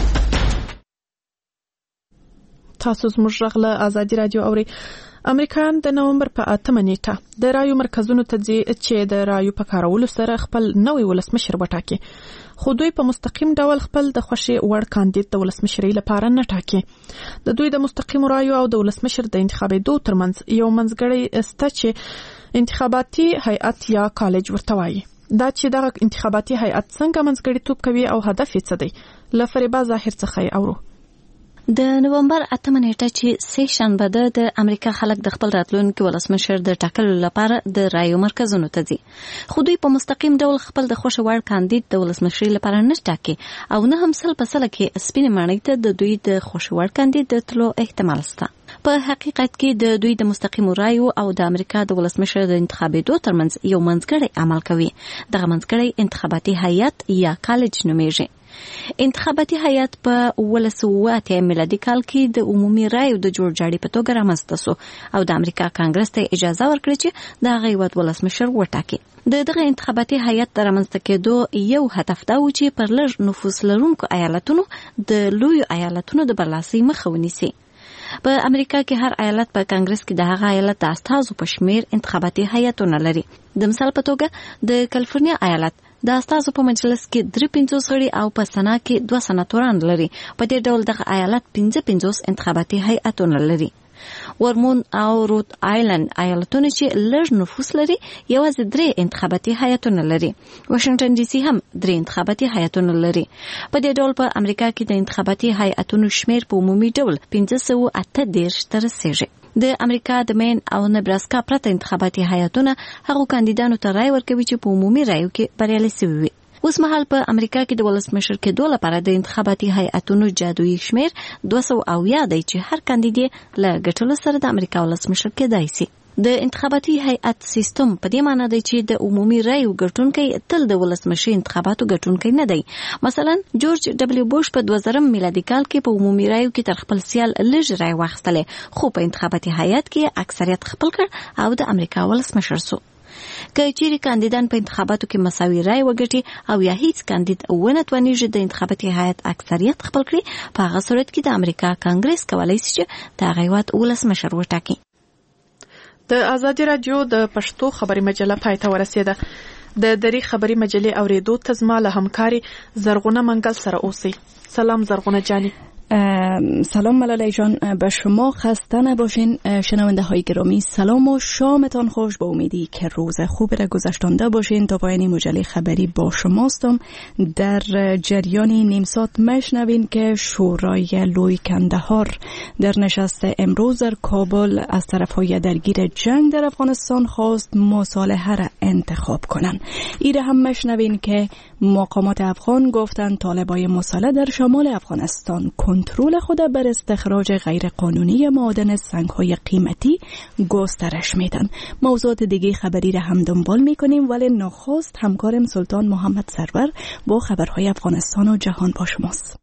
تاسو زموږ غږ له ازادي رادیو اوري. امریکایان د نومبر په 8 نیټه د رایو مرکزونو ته ځي چې د رایو په کارولو سره خپل نوې ولسمشر وټاکي. خو دوی په مستقیم ډول خپل د خوښي وړ کاندید د ولسمشرۍ لپاره نه ټاکي. د دوی د مستقیم رایو او د ولسمشر د انتخابېدو ترمنځ یو منځګړی سته چې انتخاباتي هیئت یا کالج ورته وایي. دا چې دغه انتخاباتي هیئت څنګه منځګړیتوب کوي او هدف یې څه دی له فریبا ظاهر څخه اورو. د نومبر 8 نیټه چې سه شنبه د امریکا خلک د خپل راتلونکي ولسمشر د ټاکلو لپاره د رایو مرکزونو ته ځي. خو دوی په مستقیم ډول خپل د خوښ وړ کاندید د ولسمشرۍ لپاره نه ټاکي او نه هم سل په سل کې سپینې ماڼۍ ته د دوی د خوښ وړ کاندید د تلو احتمال شته. په حقیقت کې د دوی د مستقیم رایو او د امریکا د ولسمشر د انتخابېدو ترمنځ یو منځګړی عمل کوي. دغه منځګړی انتخاباتي هیئت یا کالج نومیږي. انتخاباتي هیئت په 1980 میلادي کال کې د عمومي رایو د جوړجاړي په توګه رامنځته شو او د امریکا کانګرس ته اجازه ورکړه چې د هغه ولسمشر وټاکي. دغه انتخاباتي هیئت د رامنځته کېدو یو هدف دا و چې پر لږ نفوس لرونکو ایالتونو د لوی ایالتونو د برلاسۍ مخه ونیسي. په امریکا کې هر ایالت په کانګرس کې د هغه ایالت د استازو په شمیر انتخاباتي هیئتونه لري. د مثال په توګه د کالیفورنیا ایالت د استازو په مجلس کې 53 غړي او په سنا کې 2 سناتوران لري. په دې ډول دغه ایالت 55 انتخاباتي هیئتونه لري. ورمون او روت آیلند ایالتونه چې لږ نفوس لري یوازې 3 انتخاباتي هیئتونه لري. واشنگټن ډي سي هم 3 انتخاباتي هیئتونه لري. په دې ډول په امریکا کې د انتخاباتي هیئتونو شمیر په عمومي ډول 538 ته رسیږي. د امریکا د مین او نبراسکا پرته انتخاباتي هیئتونه هغو کاندیدانو ته رای ورکوي چې په عمومي رایو کې بریالي شوي وي. اوس مهال په امریکا کې د ولسمشر کېدو لپاره د انتخاباتي هیئتونو جادویي شمیر 200 دی چې هر کاندید له ګټلو سره د امریکا ولسمشر کېدای شي. د انتخاباتي هیئت سیستم په دې معنی دی چې د عمومي رایو ګټونکي تل د ولسمشر انتخاباتو ګټونکي نه دی. مثلا جورج ډبلیو بوش په 2000 میلادي کال کې په عمومي رایو کې تر خپل سیال لږ رای واخیستلې، خو په انتخاباتي هیئت کې اکثریت خپل کړ او د امریکا ولسمشر شو. که چیرې کاندیدان په انتخاباتو کې مساوي رای وګټي او یا هیڅ کاندید ونه توانیږي د انتخاباتي هیئت اکثریت خپل کړي، په هغه صورت کې د امریکا کانګرس کولای شي چې د هغه هیواد ولسمشر وټاکي. د آزادي رادیو د پښتو خبري مجله پای ته ورسېده. د دری خبري مجلې اوریدو ته زما له همکاري زرغونه منګل سره اوسئ. سلام زرغونه جانی. سلام ملاله جان، به شما خسته نباشین. شنونده های گرامی سلام و شامتان خوش، با امیدی که روز خوبی را گذشتانده باشین. تا پایان مجله خبری با شماستم. در جریان نیم ساعت مشنوین که شورای لوی کندهار در نشست امروز در کابل از طرفهای درگیر جنگ در افغانستان خواست مصالحه را انتخاب کنن. ایره هم مشنوین که مقامات افغان گفتن طالبای مسلح در شمال افغانستان کنترل خود بر استخراج غیر قانونی معادن سنگ‌های قیمتی گسترش میدن. موضوعات دیگه خبری را هم دنبال میکنیم، ولی نخست همکارم سلطان محمد سرور با خبرهای افغانستان و جهان با شماست.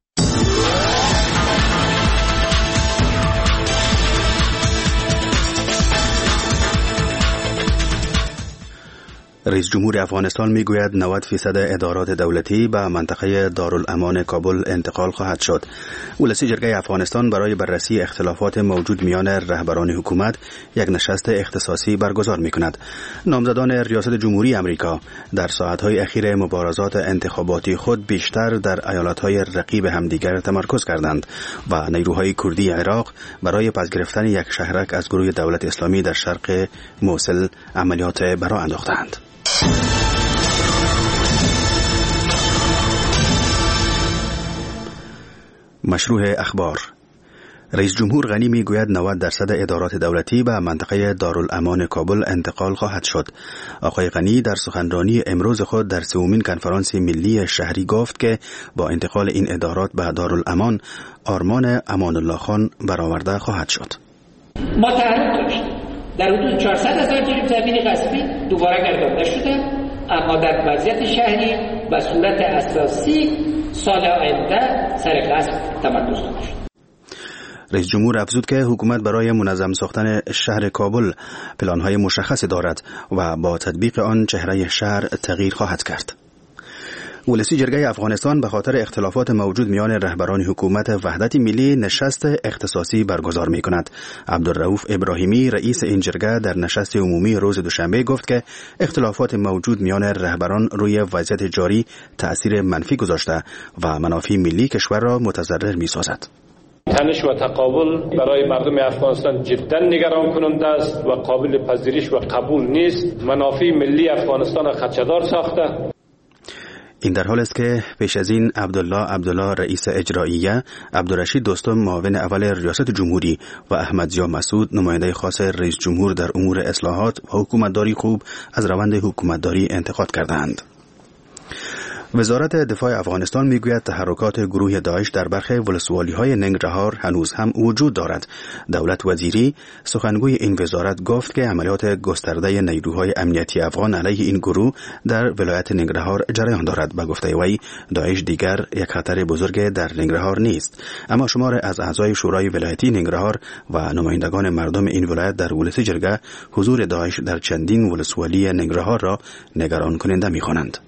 رئیس جمهور افغانستان میگوید 90% ادارات دولتی به منطقه دارالامان کابل انتقال خواهد شد. ولسی جرگه افغانستان برای بررسی اختلافات موجود میان رهبران حکومت یک نشست اختصاصی برگزار میکند. نامزدان ریاست جمهوری امریکا در ساعتهای اخیر مبارزات انتخاباتی خود بیشتر در ایالتهای رقیب همدیگر تمرکز کردند و نیروهای کردی عراق برای پس گرفتن یک شهرک از گروه دولت اسلامی در شرق موصل عملیات برا انداختند. مشروع اخبار. رئیس جمهور غنی میگوید 90% ادارات دولتی به منطقه دارالامان کابل انتقال خواهد شد. آقای غنی در سخنرانی امروز خود در سومین کنفرانس ملی شهری گفت که با انتقال این ادارات به دارالامان آرمان امان الله خان برآورده خواهد شد. ما تعهد داشتیم در حدود 400,000 جریب زمین غصبی دوباره گردانده شده، اما در وضعیت شهری به صورت اساسی سال آینده سر غصب تمرکز خواهد شد. رئیس جمهور افزود که حکومت برای منظم ساختن شهر کابل پلان‌های مشخصی دارد و با تطبیق آن چهره شهر تغییر خواهد کرد. ولسی جرگه افغانستان به خاطر اختلافات موجود میان رهبران حکومت وحدت ملی نشست اختصاصی برگزار می کند. عبدالرؤوف ابراهیمی رئیس این جرگه در نشست عمومی روز دوشنبه گفت که اختلافات موجود میان رهبران روی وضعیت جاری تأثیر منفی گذاشته و منافع ملی کشور را متضرر می سازد. تنش و تقابل برای مردم افغانستان جدا نگران کننده است و قابل پذیرش و قبول نیست. منافع ملی افغانستان را خدشه‌دار ساخته. این در حال است که پیش از این عبدالله رئیس اجراییه، عبدالرشید دوستم معاون اول ریاست جمهوری و احمد ضیا مسعود نماینده خاص رئیس جمهور در امور اصلاحات و حکومتداری خوب از روند حکومتداری انتقاد کردند. وزارت دفاع افغانستان میگوید تحرکات گروه داعش در برخی ولسوالی‌های ننگرهار هنوز هم وجود دارد. دولت وزیری سخنگوی این وزارت گفت که عملیات گسترده نیروهای امنیتی افغان علیه این گروه در ولایت ننگرهار جریان دارد. به گفته وی داعش دیگر یک خطر بزرگ در ننگرهار نیست، اما شمار از اعضای شورای ولایتی ننگرهار و نمایندگان مردم این ولایت در ولسی جرگه حضور داعش در چندین ولسوالی ننگرهار را نگران کننده می‌خوانند.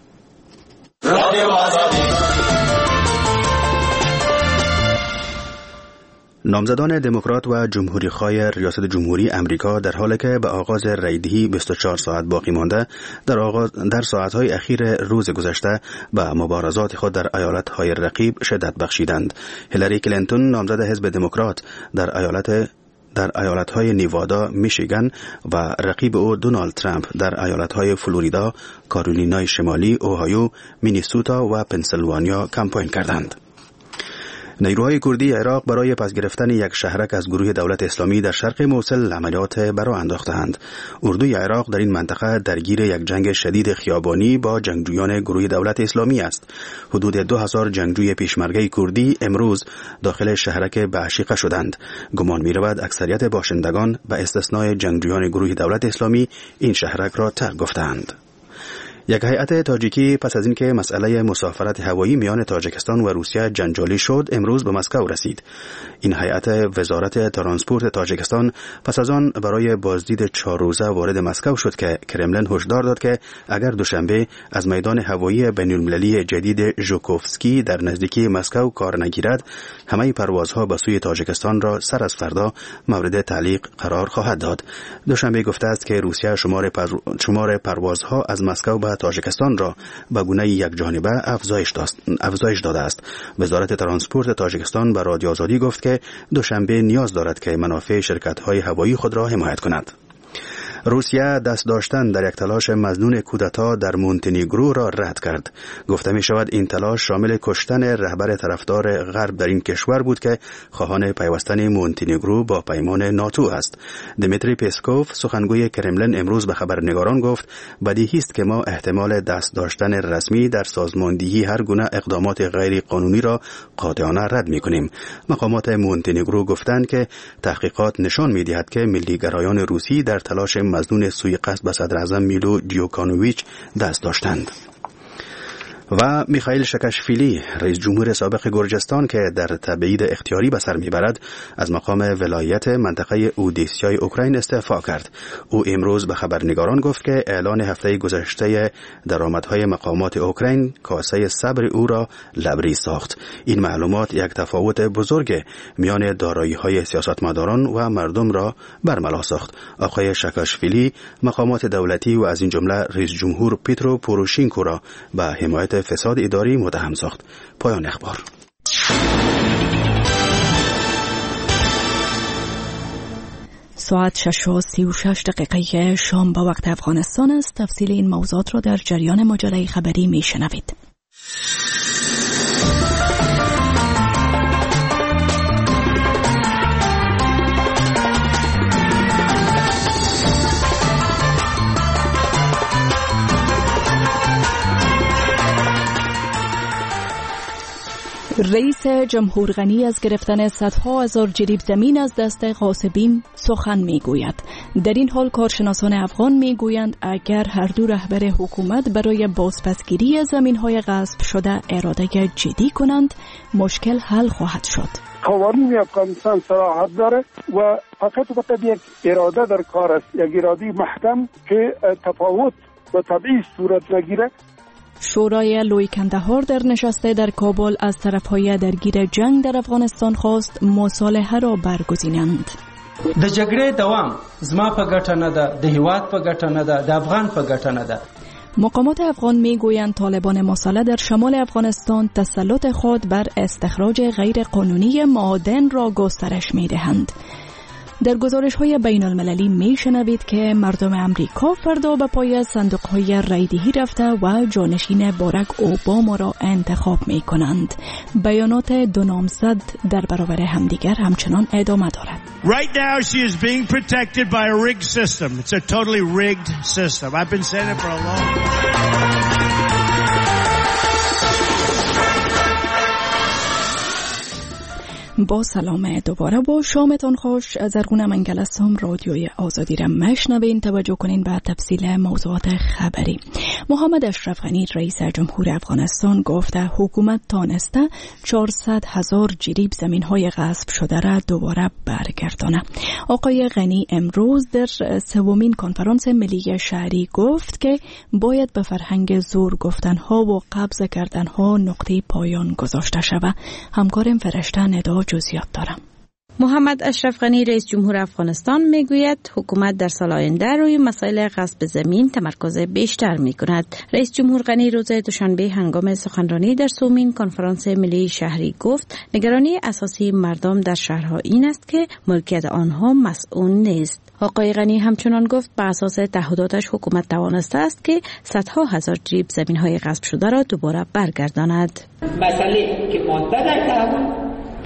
نامزدان دموکرات و جمهوری‌خواه ریاست جمهوری امریکا در حالی که به آغاز رایدهی 24 ساعت باقی مانده در ساعت‌های اخیر روز گذشته به مبارزات خود در ایالت‌های رقیب شدت بخشیدند. هیلاری کلینتون نامزد حزب دموکرات در ایالت‌های نیوادا، میشیگان و رقیب او دونالد ترامپ در ایالت‌های فلوریدا، کارولینای شمالی، اوهایو، مینیسوتا و پنسیلوانیا کمپاین کردند. نیروهای کردی عراق برای پس گرفتن یک شهرک از گروه دولت اسلامی در شرق موصل عملیات برا انداختند. اردوی عراق در این منطقه درگیر یک جنگ شدید خیابانی با جنگجویان گروه دولت اسلامی است. حدود 2000 جنگجوی پیشمرگه کردی امروز داخل شهرک بعشیقه شدند. گمان می‌رود اکثریت باشندگان به استثنای جنگجویان گروه دولت اسلامی این شهرک را ترک گفتند. یک هیئت تاجیکی پس از اینکه مسئله مسافرت هوایی میان تاجیکستان و روسیه جنجالی شد امروز به مسکو رسید. این هیئت وزارت ترانسپورت تاجیکستان پس از آن برای بازدید 4 روزه وارد مسکو شد که کرملین هشدار داد که اگر دوشنبه از میدان هوایی بین‌المللی جدید ژوکوفسکی در نزدیکی مسکو کار نگیرد همه پروازها به سوی تاجیکستان را سر از فردا مورد تعلیق قرار خواهد داد. دوشنبه گفته است که روسیه شمار پروازها از مسکو به تاجیکستان را به گونه یک جانبه افزایش داده است. وزارت ترانسپورت تاجیکستان به رادیو آزادی گفت که دوشنبه نیاز دارد که منافع شرکت‌های هوایی خود را حمایت کند. روسیه دست داشتن در یک تلاش مظنون کودتا در مونتنیگرو را رد کرد. گفته می شود این تلاش شامل کشتن رهبر طرفدار غرب در این کشور بود که خواهان پیوستن مونتنیگرو با پیمان ناتو است. دمیتری پسکوف سخنگوی کرملین امروز به خبرنگاران گفت بدیهی است که ما احتمال دست داشتن رسمی در سازماندهی هر گونه اقدامات غیر قانونی را قاطعانه رد می کنیم. مقامات مونتنیگرو گفتند که تحقیقات نشان می دهد که ملیگرایان روسی در تلاش مظنون سوی قصد به صدر اعظم میلو دیوکانوویچ دست داشتند. و میخائیل شاکاشویلی رئیس جمهور سابق گرجستان که در تبعید اختیاری به سر میبرد از مقام ولایت منطقه اودیسیای اوکراین استعفا کرد. او امروز به خبرنگاران گفت که اعلان هفته گذشته درآمدهای مقامات اوکراین کاسه صبر او را لبریز ساخت. این معلومات یک تفاوت بزرگ میان دارایی‌های سیاستمداران و مردم را برملا ساخت. آقای شاکاشویلی مقامات دولتی و از این جمله رئیس جمهور پیترو پوروشینکو را به حمایت فساد اداری متهم ساخت. پایان اخبار. ساعت 6:36 شام با وقت افغانستان است. تفصیل این موضوعات را در جریان مجله خبری میشنوید. رئیس جمهور غنی از گرفتن صدها هزار جریب زمین از دست غاصبین سخن میگوید. در این حال کارشناسان افغان میگویند اگر هر دو رهبر حکومت برای بازپسگیری زمین‌های غصب شده اراده جدی کنند مشکل حل خواهد شد. قوانین افغانستان صراحت داره و فقط یک اراده در کار است، یک اراده محکم که تفاوت و تبعیض صورت نگیره. شورای لوی کندهار در نشسته در کابل از طرفهای درگیر جنگ در افغانستان خواست مصالحه را برگزینند. د جګړې دوام زما په ګټه نه ده، د هیواد په ګټه نه ده، د افغان په ګټه نه ده. مقامات افغان میگویند طالبان مسلح در شمال افغانستان تسلط خود بر استخراج غیر قانونی معادن را گسترش میدهند. در گزارش‌های بین‌المللی می‌شنوید که مردم امریکا فردا به پای صندوق‌های رایدهی رفته و جانشین باراک اوباما را انتخاب می‌کنند. بیانات دو نامزد در برابر همدیگر همچنان ادامه دارد. Right now she is being protected by a rigged system. It's a totally rigged system. I've been saying it for a long time. با سلام دوباره با شامتان خوش. از ارگونه منگل هستم. رادیوی آزادی را مشنوین. توجه کنین به تفصیل موضوعات خبری. محمد اشرف غنی رئیس جمهور افغانستان گفته حکومت تانسته 400,000 جریب زمین‌های غصب شده را دوباره برگردانه. آقای غنی امروز در سومین کنفرانس ملی شهری گفت که باید به فرهنگ زور گفتنها و قبض کردنها نقطه پایان گذاشته شود. همکارم فرشته ندا جزئیات دارم. محمد اشرف غنی رئیس جمهور افغانستان میگوید حکومت در سال آینده روی مسائل غصب زمین تمرکز بیشتر میکند. رئیس جمهور غنی روز دوشنبه هنگام سخنرانی در سومین کنفرانس ملی شهری گفت نگرانی اساسی مردم در شهرها این است که ملکیت آنها مسئول نیست. آقای غنی همچنان گفت بر اساس تعهداتش حکومت توانسته است که صدها هزار جریب زمین‌های غصب شده را دوباره برگرداند. مسئله که مانده در تعهد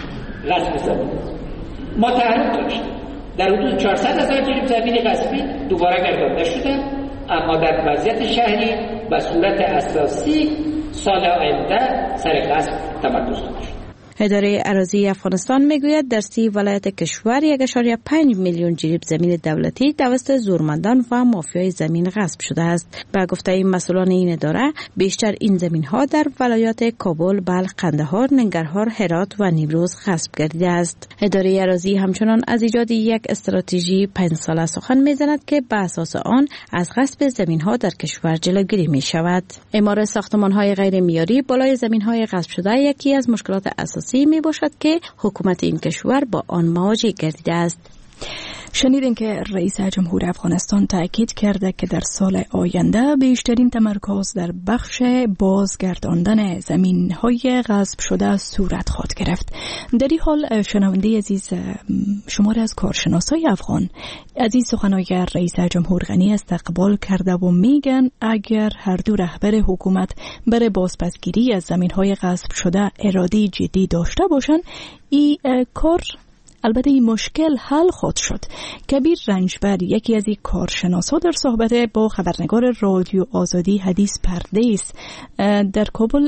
غصب زمین. ما تحریم داشتیم در حدود 400,000 جریب زمین غصبی دوباره گردانده شده، اما در وضعیت شهری و صورت اساسی سال آینده سر غصب تمرکز خواهد شد. اداره اراضی افغانستان میگوید در 30 ولایت کشور 1.5 میلیون جریب زمین دولتی توسط زورمندان و مافیای زمین غصب شده است. به گفته مسئولان این اداره، بیشتر این زمین‌ها در ولایات کابل، بلخ، قندهار، ننگرهار، هرات و نیمروز غصب گردیده است. اداره اراضی همچنان از ایجاد یک استراتژی 5 ساله سخن می‌زند که به اساس آن از غصب زمین‌ها در کشور جلوگیری می‌شود. اعمار ساختمان‌های غیر معیاری بالای زمین‌های غصب شده یکی از مشکلات اساسی می باشد که حکومت این کشور با آن مواجه گردیده است. شنیدین که رئیس جمهور افغانستان تاکید کرده که در سال آینده بیشترین تمرکز در بخش بازگرداندن زمین‌های غصب شده صورت خواهد گرفت. در این حال شنونده عزیز، شماری از کارشناسای افغان از این سخنهای رئیس جمهور غنی استقبال کرده و میگن اگر هر دو رهبر حکومت برای بازپسگیری از زمین‌های غصب شده اراده جدی داشته باشند، این کار البته این مشکل حل خواهد شد. کبیر رنجبر، یکی از این کارشناسا، در صحبت با خبرنگار رادیو آزادی حدیث پردیس در کابل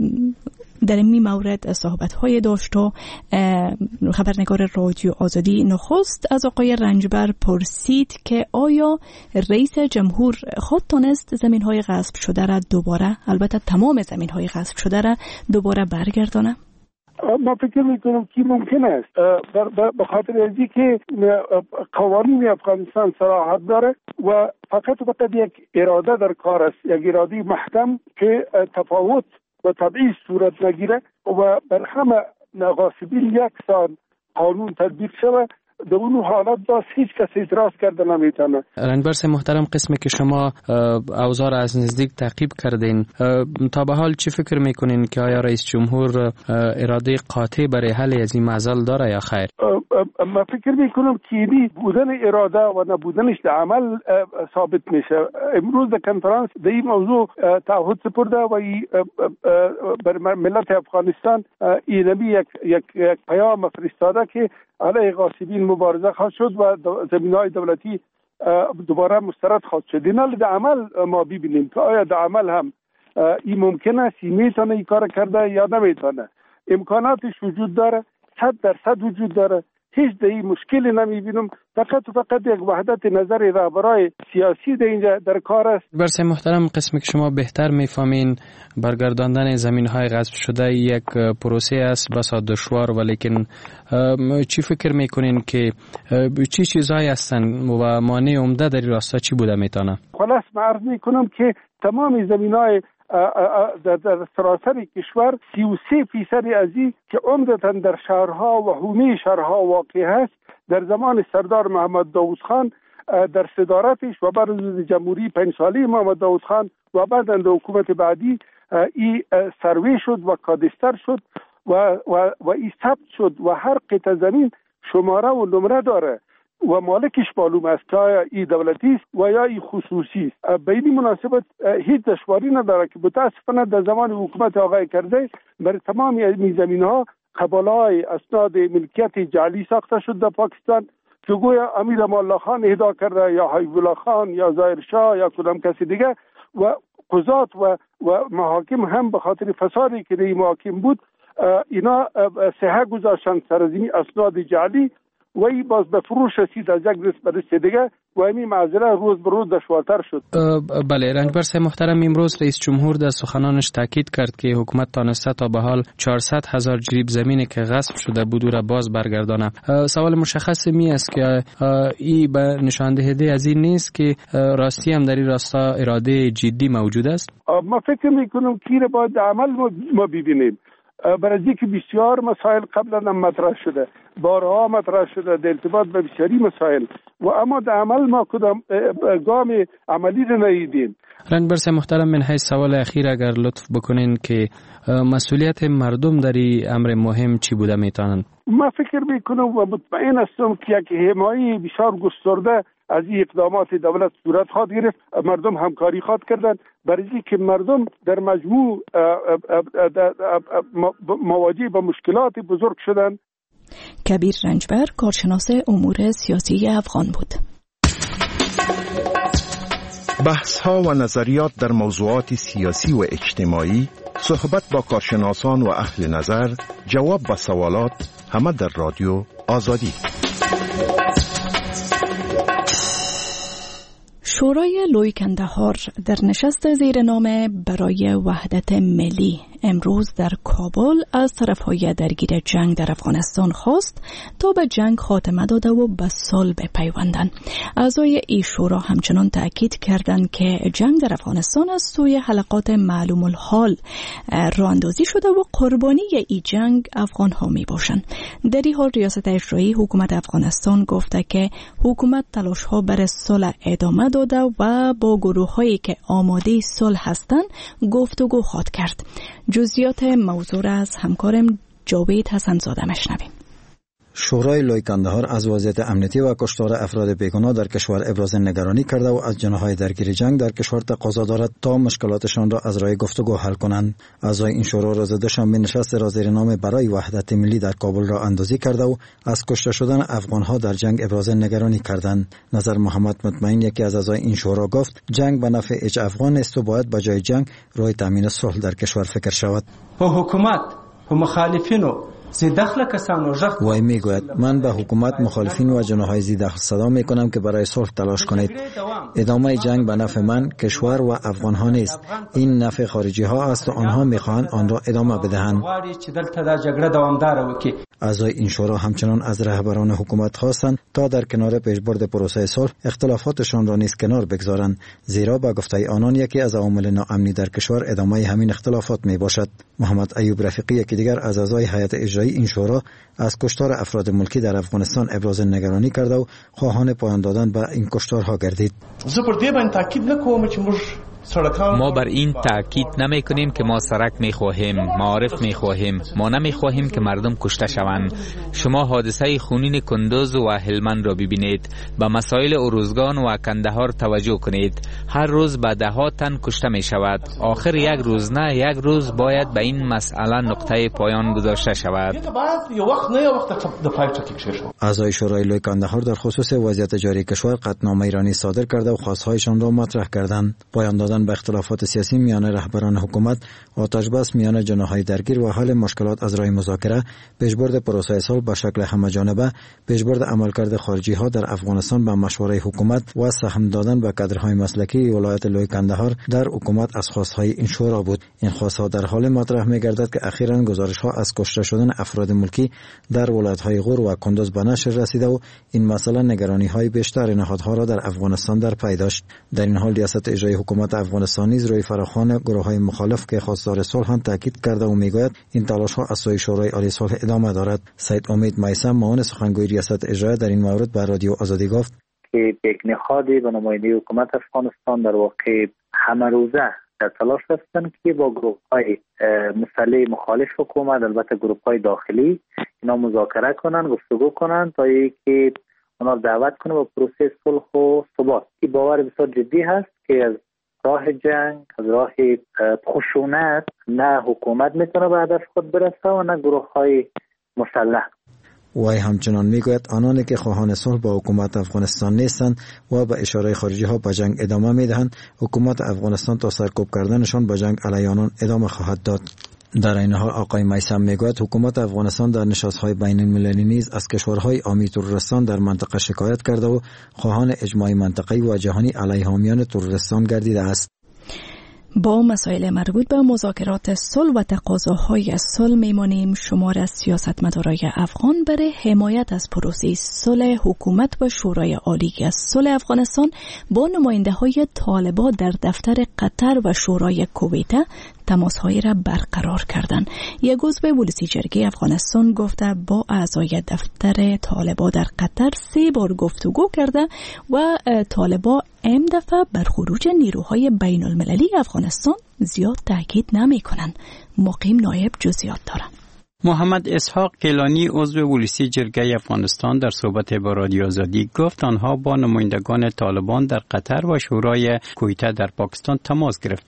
در این مورد صحبت‌های داشت و خبرنگار رادیو آزادی نخست از آقای رنجبر پرسید که آیا رئیس جمهور خود تانست زمین‌های غصب شده را دوباره، البته تمام زمین‌های غصب شده را دوباره برگردانه؟ ما فکر میکنم که ممکن است، به خاطر ازی که قوانین افغانستان صراحت داره و فقط یک اراده در کار است، یک اراده محکم که تفاوت و تبعیض صورت نگیره و بر همه غاصبین یکسان قانون تطبیق شود. در اون حالت داشت هیچ کس اعتراض کرده نمیتونه. رنجبر محترم، قسمی که شما اوضاع را از نزدیک تعقیب کردین، تا به حال چی فکر میکنین که آیا رئیس جمهور اراده قاطع برای حل از این معضل داره یا خیر؟ من فکر میکنم که بودن اراده و نبودنش در عمل ثابت میشه. امروز در کنفرانس در این موضوع تعهد سپرده و بر ملت افغانستان اینمی یک پیام فرستاده که علیه غاصبین مبارزه خواهد شد و زمین‌های دولتی دوباره مسترد خواهد شد. این حال در عمل ما ببینیم که آیا در عمل هم این ممکن است، میتونه این کار کرده یا نمیتونه. امکاناتش وجود داره، 100% وجود داره، هیچ در این مشکلی نمیبینم. فقط یک وحدت نظر رهبرای سیاسی در اینجا در کار است. برسه محترم، قسمی که شما بهتر میفهمین برگرداندن زمین‌های غصب شده یک پروسه است بسا دشوار، ولیکن چی فکر میکنین که چی چیزایی هستن و مانع عمده در این راستا چی بوده میتونه؟ خلاص من عرض میکنم که تمام زمین‌های در سراسر کشور 33% از این که عمدتاً در شهرها و حومه شهرها واقع هست، در زمان سردار محمد داود خان در صدارتش و بعد از جمهوری 5 ساله محمد داود خان و بعد در حکومت بعدی این سروی شد و کادستر شد و این ثبت شد و هر قطعه زمین شماره و نمره داره و مالکش معلوم است که آیا این دولتی است و یا این خصوصی است. به این مناسبت هیچ دشواری نداره که متاسفانه در زمان حکومت آقای کرده برای تمام این زمین‌ها قباله‌های اسناد ملکیت جعلی ساخته شد در پاکستان که گویا امیر امان الله خان اهدا کرده یا حبیب الله خان یا ظاهر شاه یا کدام کسی دیگه و قضات و محاکم هم به خاطر فسادی که این محاکم بود اینا صحه گذاشتن سر از این اسناد جعلی و این باز به فروش رسید از یک دست به دست دیگه و این معذره روز به روز دشوارتر شد. بله رنجبر صاحب محترم، امروز رئیس جمهور در سخنانش تاکید کرد که حکومت تانسته تا به حال 400,000 جریب زمینی که غصب شده بود را باز برگردانه. سوال مشخص می است که این به نشاندهنده از این نیست که راستی هم در این راستا اراده جدی موجود است؟ ما فکر میکنم که باید عمل ما ببینیم. برای که بسیار مسائل قبلا هم مطرح شده، بارها مطرح شده در ارتباط به بسیاری مسائل و اما در عمل ما کدام گام عملی رو ندیدیم. رنجبر صاحب محترم، من حیث سوال اخیر اگر لطف بکنین که مسئولیت مردم در این امر مهم چی بوده میتونن؟ ما فکر میکنم و مطمئن هستم که یک حمایت بسیار گسترده از این اقدامات دولت صورت خواهد گرفت. مردم همکاری خواهد کردن برای اینکه مردم در مجموع مواجه با مشکلات بزرگ شدن. کبیر رنجبر کارشناس امور سیاسی افغان بود. بحث ها و نظریات در موضوعات سیاسی و اجتماعی، صحبت با کارشناسان و اهل نظر، جواب به سوالات، همه در رادیو آزادی. شورای لوی کندهار در نشست زیر نام برای وحدت ملی امروز در کابل از طرفهای درگیر جنگ در افغانستان خواست تا به جنگ خاتمه داده و به صلح بپیوندند. اعضای این شورا همچنان تاکید کردند که جنگ در افغانستان از سوی حلقات معلوم الحال راه اندازی شده و قربانی این جنگ افغان ها می باشند. در این حال ریاست اجرایی حکومت افغانستان گفته که حکومت تلاش ها برای صلح ادامه داده و با گروه هایی که آماده صلح هستند گفتگو خواهد کرد. جزئیات موضوع را از همکارم جاوید حسن‌زاده مشنویم. شورای لوی کندهار از وضعیت امنیتی و کشتار افراد بیگناه در کشور ابراز نگرانی کرده و از جناح‌های درگیر جنگ در کشور تقاضا دارد تا مشکلاتشان را از راه گفتگو حل کنند. اعضای این شورا روز دوشنبه نشست را زیر نام برای وحدت ملی در کابل را اندازی کرده و از کشته شدن افغان‌ها در جنگ ابراز نگرانی کردند. نظر محمد مطمئن یکی از اعضای این شورا گفت جنگ به نفع هیچ افغان است و باید به جای جنگ راه تامین صلح در کشور فکر شود. حکومت و مخالفینو زیدخل کسانو جخت وای میگوید من به حکومت مخالفین و جناح‌های زیدخل صدا میکنم که برای صلح تلاش کنید. ادامه جنگ به نفع من، کشور و افغان‌ها نیست. این نفع خارجی ها است و آنها میخواهند آن را ادامه بدهند. اعضای این شورا همچنان از رهبران حکومت خواستند تا در کنار پیشبرد پروسه صلح اختلافاتشان را نیز کنار بگذارند، زیرا با گفته آنان یکی از عوامل ناامنی در کشور ادامه همین اختلافات می باشد. محمد ایوب رفیقی یکی دیگر از اعضای هیئت اجرایی این شورا از کشتار افراد ملکی در افغانستان ابراز نگرانی کرده و خواهان پایان دادن به این کشتارها گردید. ما بر این تاکید نمی کنیم که ما سرک می خواهیم، معارف می خواهیم. ما نمی خواهیم که مردم کشته شوند. شما حادثه خونین کندوز و هلمند را ببینید. به مسائل اروزگان و کندهار توجه کنید. هر روز به ده ها تن کشته می شود. آخر یک روز نه یک روز باید به این مسئله نقطه پایان گذاشته شود. اعضای شورای لوی کندهار در خصوص وضعیت جاری کشور قطعنامه ایرانی صادر کرده و خواستهایشان را مطرح کردند. پایان دادن به اختلافات سیاسی میان رهبران حکومت، آتش بس میان جناح‌های درگیر و حل مشکلات از راه مذاکره، پیشبرد پروسه صلح به شکل همه‌جانبه، پیشبرد عملکرد خارجی‌ها در افغانستان به مشوره حکومت و سهم دادن به کادرهای مسلکی ولایت لوی کندهار در حکومت از خواست‌های این شورا بود. این خواست‌ها در حال مطرح می‌گردد که اخیراً گزارش‌ها از کشته شدن افراد ملکی در ولایت‌های غور و کندوز به نشر رسیده و این مسئله نگرانی‌های بیشتر نهادها را در افغانستان در پی داشت. در این حال ریاست اجرایی حکومت افغانستان نیز روی فراخوان گروه‌های مخالف که خواستار صلح هم تاکید کرده و میگوید این تلاش‌ها از سوی شورای عالی صلح ادامه دارد. سید امید میثم معاون سخنگوی ریاست اجرایی در این مورد به رادیو آزادی گفت که یک نهادی به نمایندگی حکومت افغانستان در واقع همه روزه در تلاش هستند که با گروه‌های مسلح مخالف حکومت، البته گروه‌های داخلی، اینا مذاکره کنند، گفتگو کنند تا اینکه اونا دعوت کنه با پروسه صلح و ثبات. این باور بسیار جدی هست که از راه جنگ، از راه خشونت نه حکومت میتونه به هدف خود برسه و نه گروه‌های مسلح. وی همچنان میگوید آنانی که خواهان صلح با حکومت افغانستان نیستند و به اشاره خارجی ها به جنگ ادامه میدهند، حکومت افغانستان تا سرکوب کردنشان به جنگ علیه آنان ادامه خواهد داد. در این حال آقای میثم میگوید حکومت افغانستان در نشست‌های بین المللی نیز از کشورهای حامی تروریستان در منطقه شکایت کرده و خواهان اجماع منطقه‌ای و جهانی علیه حامیان تروریستان گردیده است. با مسائل مربوط به مذاکرات صلح و تقاضاهای صلح میمانیم. شمار از سیاستمدارای افغان برای حمایت از پروسه صلح حکومت و شورای عالی از صلح افغانستان با نماینده‌های طالبان در دفتر قطر و شورای کویت تماس‌های را برقرار کردند. یک عضو ولسی جرگه افغانستان گفته با اعضای دفتر طالبان در قطر 3 بار گفتگو کرده و طالبان این دفعه بر خروج نیروهای بین المللی افغانستان زیاد تاکید نمی کنند. مقیم نایب جزئیات دارند. محمد اسحاق گیلانی عضو ولسی جرگه افغانستان در صحبت با رادیو آزادی گفت آنها با نمایندگان طالبان در قطر و شورای کویت در پاکستان تماس گرفتند.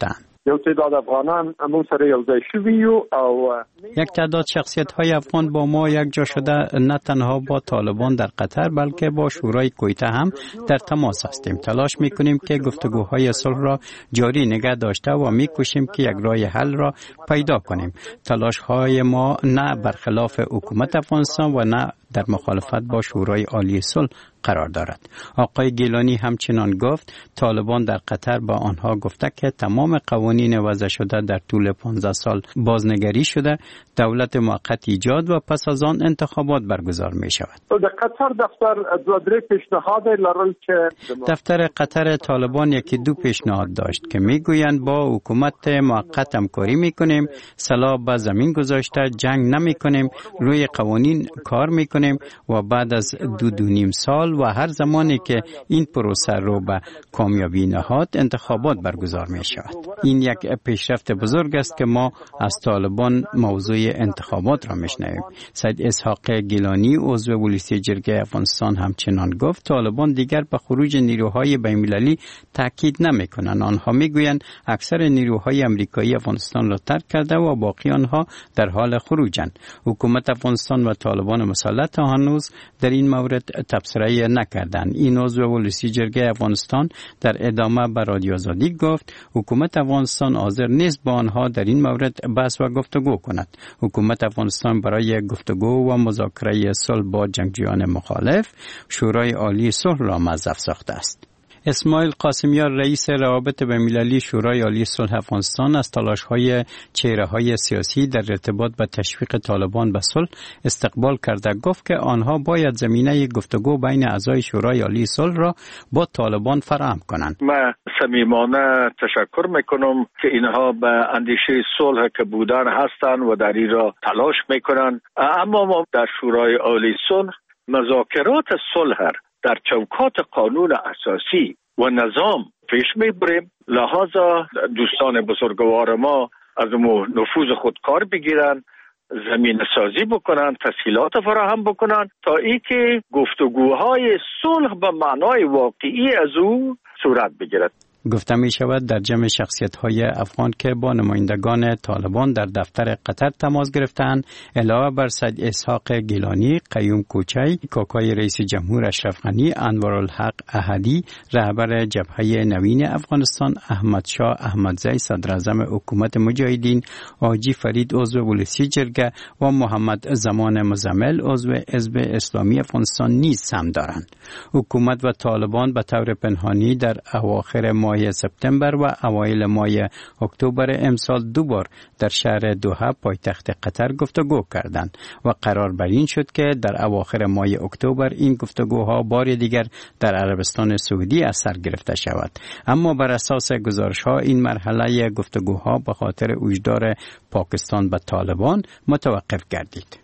یو تعداد افغانان همون سره یو ځای شوي او یک تعداد شخصیت‌های افغان با ما یک جا شده، نه تنها با طالبان در قطر بلکه با شورای کویته هم در تماس هستیم. تلاش می‌کنیم که گفتگوهای صلح را جاری نگه داشته و می‌کوشیم که یک راه حل را پیدا کنیم. تلاش‌های ما نه برخلاف حکومت افغانستان و نه در مخالفت با شورای عالی صلح قرار دارد. آقای گیلانی همچنان گفت طالبان در قطر با آنها گفته که تمام قوانین وضع شده در طول 15 سال بازنگری شده، دولت موقت ایجاد و پس از آن انتخابات برگزار می شود. در قطر دفتر دو درې پیشنهاد لرل که دفتر قطر طالبان یکی دو پیشنهاد داشت که میگویند با حکومت موقت همکاری میکنیم، سلاح به زمین گذاشته، جنگ نمیکنیم، روی قوانین کار میکنیم و بعد از دو نیم سال و هر زمانی که این پروسه رو به کامیابی نهاد انتخابات برگزار می شود. این یک پیشرفت بزرگ است که ما از طالبان موضوع انتخابات را میشنویم. سید اسحاق گیلانی عضو پلیسی جرگه افغانستان همچنان گفت طالبان دیگر به خروج نیروهای بین‌المللی تاکید نمی‌کنند. آنها میگویند اکثر نیروهای آمریکایی افغانستان را ترک کرده و باقی آنها در حال خروجند. حکومت افغانستان و طالبان مسلط هنوز در این مورد تبصره نکردند. این عضو پلیسی جرگه افغانستان در ادامه به رادیو آزادی گفت حکومت افغانستان حاضر نیست با آنها در این مورد بحث و گفتگو کند. حکومت افغانستان برای گفتگو و مذاکره صلح با جنگجویان مخالف شورای عالی صلح را موظف ساخته است. اسماعیل قاسمیار رئیس روابط بین‌المللی شورای عالی صلح افغانستان از تلاش‌های چهره‌های سیاسی در ارتباط با تشویق طالبان به صلح استقبال کرده گفت که آنها باید زمینه گفتگو بین اعضای شورای عالی صلح را با طالبان فراهم کنند. من صمیمانه تشکر میکنم که اینها به اندیشه صلح که بودن هستند و در این را تلاش میکنند، اما ما در شورای عالی صلح مذاکرات صلح در چوکات قانون اساسی و نظام پیش میبریم. لحاظا دوستان بزرگوار ما از نفوذ خود کار بگیرن، زمین سازی بکنن، تسهیلات فراهم بکنن تا ای که گفتگوهای صلح به معنای واقعی از او صورت بگیرد. گفته می شود در جمع شخصیت‌های افغان که با نمایندگان طالبان در دفتر قطر تماس گرفتند، علاوه بر سید اسحاق گیلانی، قیوم کوچی، کاکای رئیس جمهور اشرف غنی، انوارالحق احدی، رهبر جبهه نوین افغانستان، احمد شاه احمدزی، صدر اعظم حکومت مجاهدین، حاجی فرید عضو پلیسی جرگه و محمد زمان مزمل عضو حزب اسلامی افغانستان نیز سهم دارند. حکومت و طالبان به طور پنهانی در اواخر ماه سپتامبر و اوایل ماه اکتبر امسال دوبار در شهر دوحه پایتخت قطر گفتگو کردند و قرار بر این شد که در اواخر ماه اکتبر این گفتگوها بار دیگر در عربستان سعودی از سر گرفته شود. اما بر اساس گزارش‌ها این مرحله گفتگوها به خاطر هشدار پاکستان به طالبان متوقف گردید.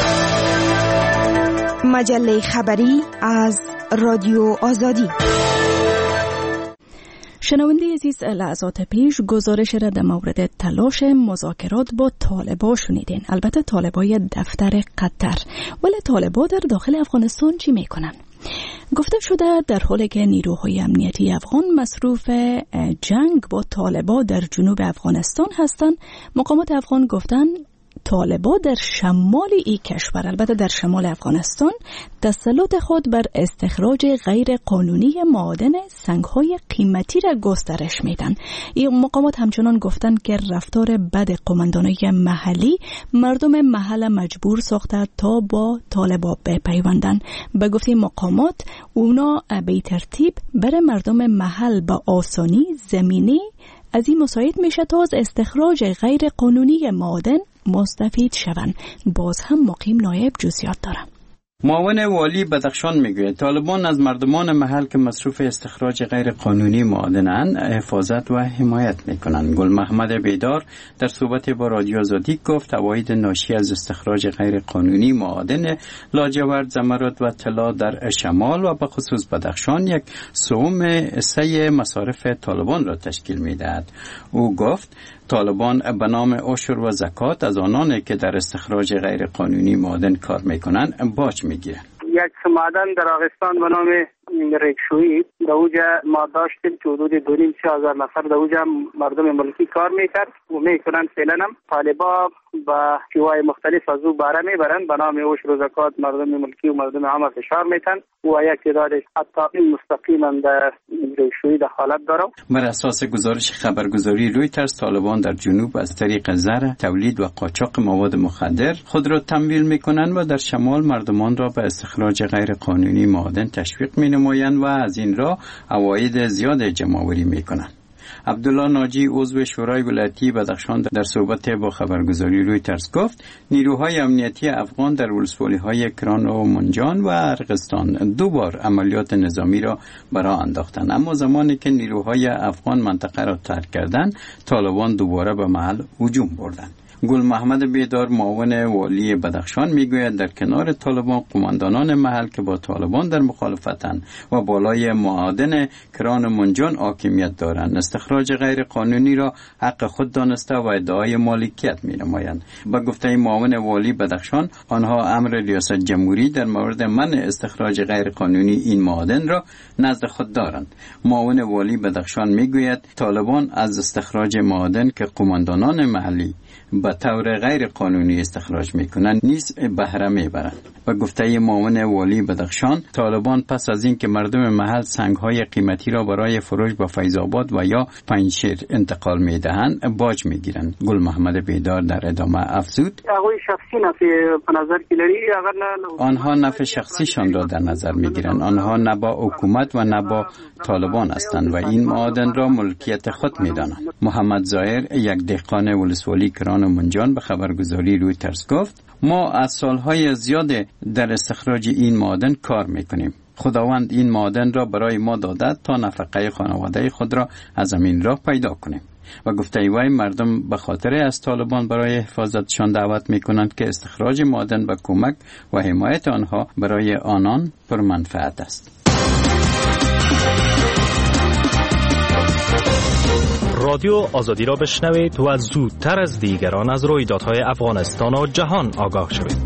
مجله خبری از رادیو آزادی. شنونده عزیز، لحظات پیش گزارش را در مورد تلاش مذاکرات با طالبا شنیدین. البته طالبای دفتر قطر. ولی طالبا در داخل افغانستان چی میکنن؟ گفته شده در حالی که نیروهای امنیتی افغان مصروف جنگ با طالبا در جنوب افغانستان هستند، مقامات افغان گفتن طالبا در شمال این کشور، البته در شمال افغانستان، تسلط خود بر استخراج غیر قانونی معادن سنگ‌های قیمتی را گسترش میدن. این مقامات همچنان گفتند که رفتار بد قماندانای محلی مردم محل مجبور ساخته تا با طالبا بپیوندن. به گفته مقامات اونا به ترتیب برای مردم محل با آسانی زمینی از این مساعد میشه تا از استخراج غیر قانونی معادن مستفید شوند. باز هم مقیم نایب جزئیات دارم. معاون والی بدخشان میگوید طالبان از مردمان محل که مصروف استخراج غیر قانونی معادنند حفاظت و حمایت میکنند. گل محمد بیدار در صحبت با رادیو آزادی گفت فواید ناشی از استخراج غیر قانونی معادن لاجورد، زمرد و طلا در شمال و به خصوص بدخشان یک سوم سه مصارف طالبان را تشکیل میدهد. او گفت طالبان به نام عشر و زکات از آنانی که در استخراج غیر قانونی معادن کار میکنند باج میگیرند. یک معدن در آغستان به نام ریکشویی در اوجا ما داشتیم که حدود 2,500 نفر در اوجا مردم ملکی کار میکرد و میکنن. فعلا هم طالبا با شیوه مختلف از او باره میبرن، به نام اوش روزکات مردم ملکی و مردم عام فشار میتن و یک تعداد حتی مستقیما در ریکشویی دخالت داره. بر اساس گزارش خبرگزاری رویترز، طالبان در جنوب از طریق زرع، تولید و قاچاق مواد مخدر خود را تمویل میکنند و در شمال مردمان را به استخراج غیر قانونی معادن تشویق مینمایند و از این راه عواید زیاد جمع‌آوری میکنند. عبدالله ناجی عضو شورای ولایتی بدخشان در صحبت با خبرگزاری رویترز گفت نیروهای امنیتی افغان در ولسوالی‌های کران و منجان و ارغستان 2 بار عملیات نظامی را برآ انداختند، اما زمانی که نیروهای افغان منطقه را ترک کردند طالبان دوباره به محل هجوم بردند. گل محمد بیدار معاون والی بدخشان میگوید در کنار طالبان قماندانان محل که با طالبان در مخالفتند و بالای معادن کران منجان حاکمیت دارند استخراج غیر قانونی را حق خود دانسته و ادعای مالکیت می‌نمایند. با گفته معاون والی بدخشان آنها امر ریاست جمهوری در مورد منع استخراج غیر قانونی این معادن را نزد خود دارند. معاون والی بدخشان میگوید طالبان از استخراج معادن که قماندانان محلی به طور غیر قانونی استخراج میکنند نیز بهره میبرند. و گفته معاون والی بدخشان طالبان پس از اینکه مردم محل سنگ‌های قیمتی را برای فروش به فیض آباد و یا پنجشیر انتقال میدهند باج میگیرند. گل محمد بیدار در ادامه افزود آنها نفع شخصیشان را در نظر میگیرند. آنها نه با حکومت و نه با طالبان هستند و این معادن را ملکیت خود میدانند. محمد ظاهر یک دهقان ولسوالی کران و منجان به خبرگزاری رویترز گفت ما از سالهای زیاد در استخراج این معادن کار میکنیم. خداوند این معادن را برای ما داده تا نفقه خانواده خود را از همین راه پیدا کنیم. و گفته وی مردم به خاطر از طالبان برای حفاظتشان دعوت میکنند که استخراج معادن و کمک و حمایت آنها برای آنان پرمنفعت است. رادیو آزادی را بشنوید و زودتر از دیگران از رویدادهای افغانستان و جهان آگاه شوید.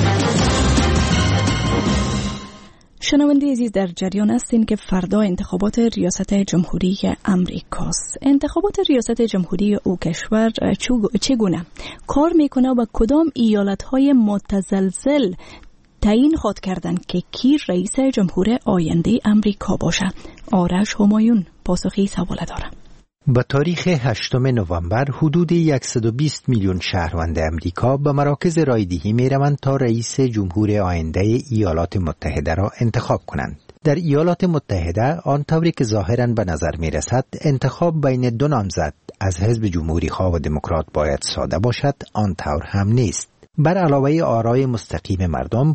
شنونده عزیز در جریان هستین که فردا انتخابات ریاست جمهوری امریکاست. انتخابات ریاست جمهوری او کشور چگونه کار میکنه و کدام ایالت‌های متزلزل تعیین خود کردند که کی رئیس جمهور آینده امریکا باشه؟ آرش همایون پاسخی سوال داره. با تاریخ 8 نوامبر حدود 120 میلیون شهروند امریکا به مراکز رایدهی می روند تا رئیس جمهور آینده ایالات متحده را انتخاب کنند. در ایالات متحده آنطوری که ظاهراً به نظر می رسد انتخاب بین 2 نامزد از حزب جمهوری خواه و دموکرات باید ساده باشد، آنطور هم نیست. بر علاوه آرای مستقیم مردم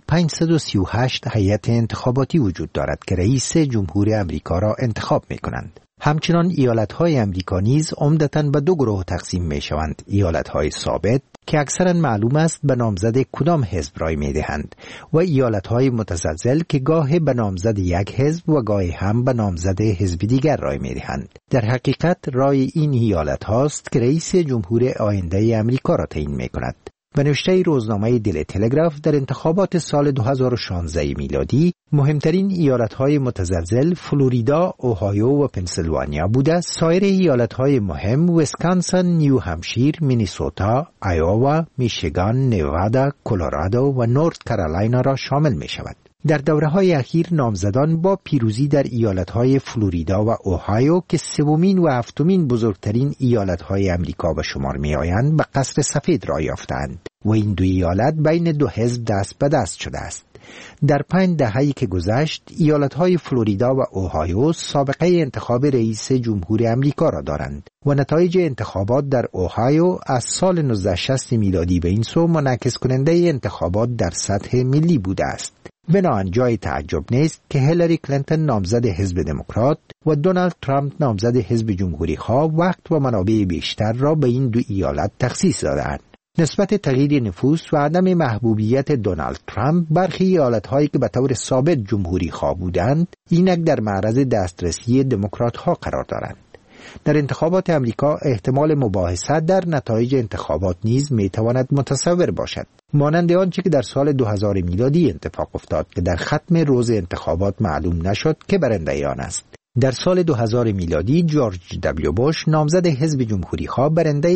538 هیئت انتخاباتی وجود دارد که رئیس جمهور امریکا را انتخاب می کنند. همچنان ایالت‌های امریکا نیز عمدتاً به 2 گروه تقسیم می‌شوند: ایالت‌های ثابت که اکثراً معلوم است به نامزد کدام حزب رای می‌دهند و ایالت‌های متزلزل که گاه به نامزد یک حزب و گاهی هم به نامزد حزب دیگر رای می‌دهند. در حقیقت رای این ایالت‌هاست که رئیس جمهور آینده امریکا را تعیین می‌کند. به نوشته روزنامه دیلی تلگراف در انتخابات سال 2016 میلادی مهمترین ایالت‌های متزلزل فلوریدا، اوهایو و پنسیلوانیا بوده. سایر ایالت‌های مهم ویسکانسن، نیو همشیر، مینیسوتا، ایووا، میشیگان، نیوادا، کلرادو و نورت کارولاینا را شامل می‌شود. در دوره‌های اخیر نامزدان با پیروزی در ایالت‌های فلوریدا و اوهایو که 3مین و 7مین بزرگترین ایالت‌های امریکا به شمار می‌آیند به قصر سفید راه یافتند و این 2 ایالت بین 2 حزب دست به دست شده است. در 5 دهه‌ای که گذشت ایالت‌های فلوریدا و اوهایو سابقه انتخاب رئیس جمهور امریکا را دارند و نتایج انتخابات در اوهایو از سال 1960 میلادی به این سو منعکس کننده انتخابات در سطح ملی بوده است. بنابراین جای تعجب نیست که هیلاری کلینتون نامزد حزب دموکرات و دونالد ترامپ نامزد حزب جمهوری خواه وقت و منابع بیشتر را به این 2 ایالت تخصیص دادند. نسبت تغییر نفوس و عدم محبوبیت دونالد ترامپ برخی ایالت‌هایی که به طور ثابت جمهوری خواه بودند اینک در معرض دسترسی دموکرات‌ها قرار دارند. در انتخابات امریکا احتمال مباحثه در نتایج انتخابات نیز میتواند متصور باشد، مانند آنچه که در سال 2000 میلادی اتفاق افتاد که در ختم روز انتخابات معلوم نشد که برنده آن است. در سال 2000 میلادی جورج دبلیو بوش نامزد حزب جمهوری‌خواه برنده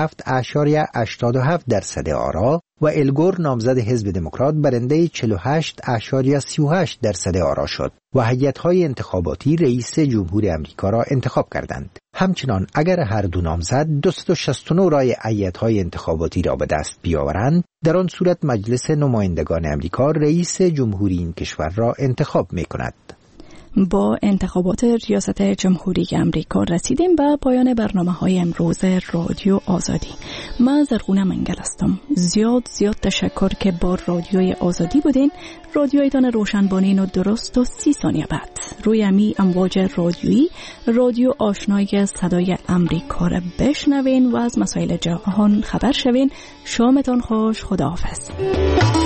47.87% آرا و الگور نامزد حزب دموکرات برنده 48.38% آرا شد و هیئت‌های انتخاباتی رئیس جمهور آمریکا را انتخاب کردند. همچنان اگر هر دو نامزد 269 رای هیئت‌های انتخاباتی را به دست بیاورند، در آن صورت مجلس نمایندگان آمریکا رئیس جمهوری این کشور را انتخاب می‌کند. با انتخابات ریاست جمهوری امریکا رسیدیم به پایان برنامه‌های امروز رادیو آزادی. من زرغونه منگل هستم. زیاد تشکر که با رادیوی آزادی بودین. رادیویتان روشنبانین و درست و 30 ثانیه بعد روی امی امواج رادیویی رادیو آشنای صدای امریکا را بشنوین و از مسائل جهان خبر شوین. شامتان خوش. خداحافظ.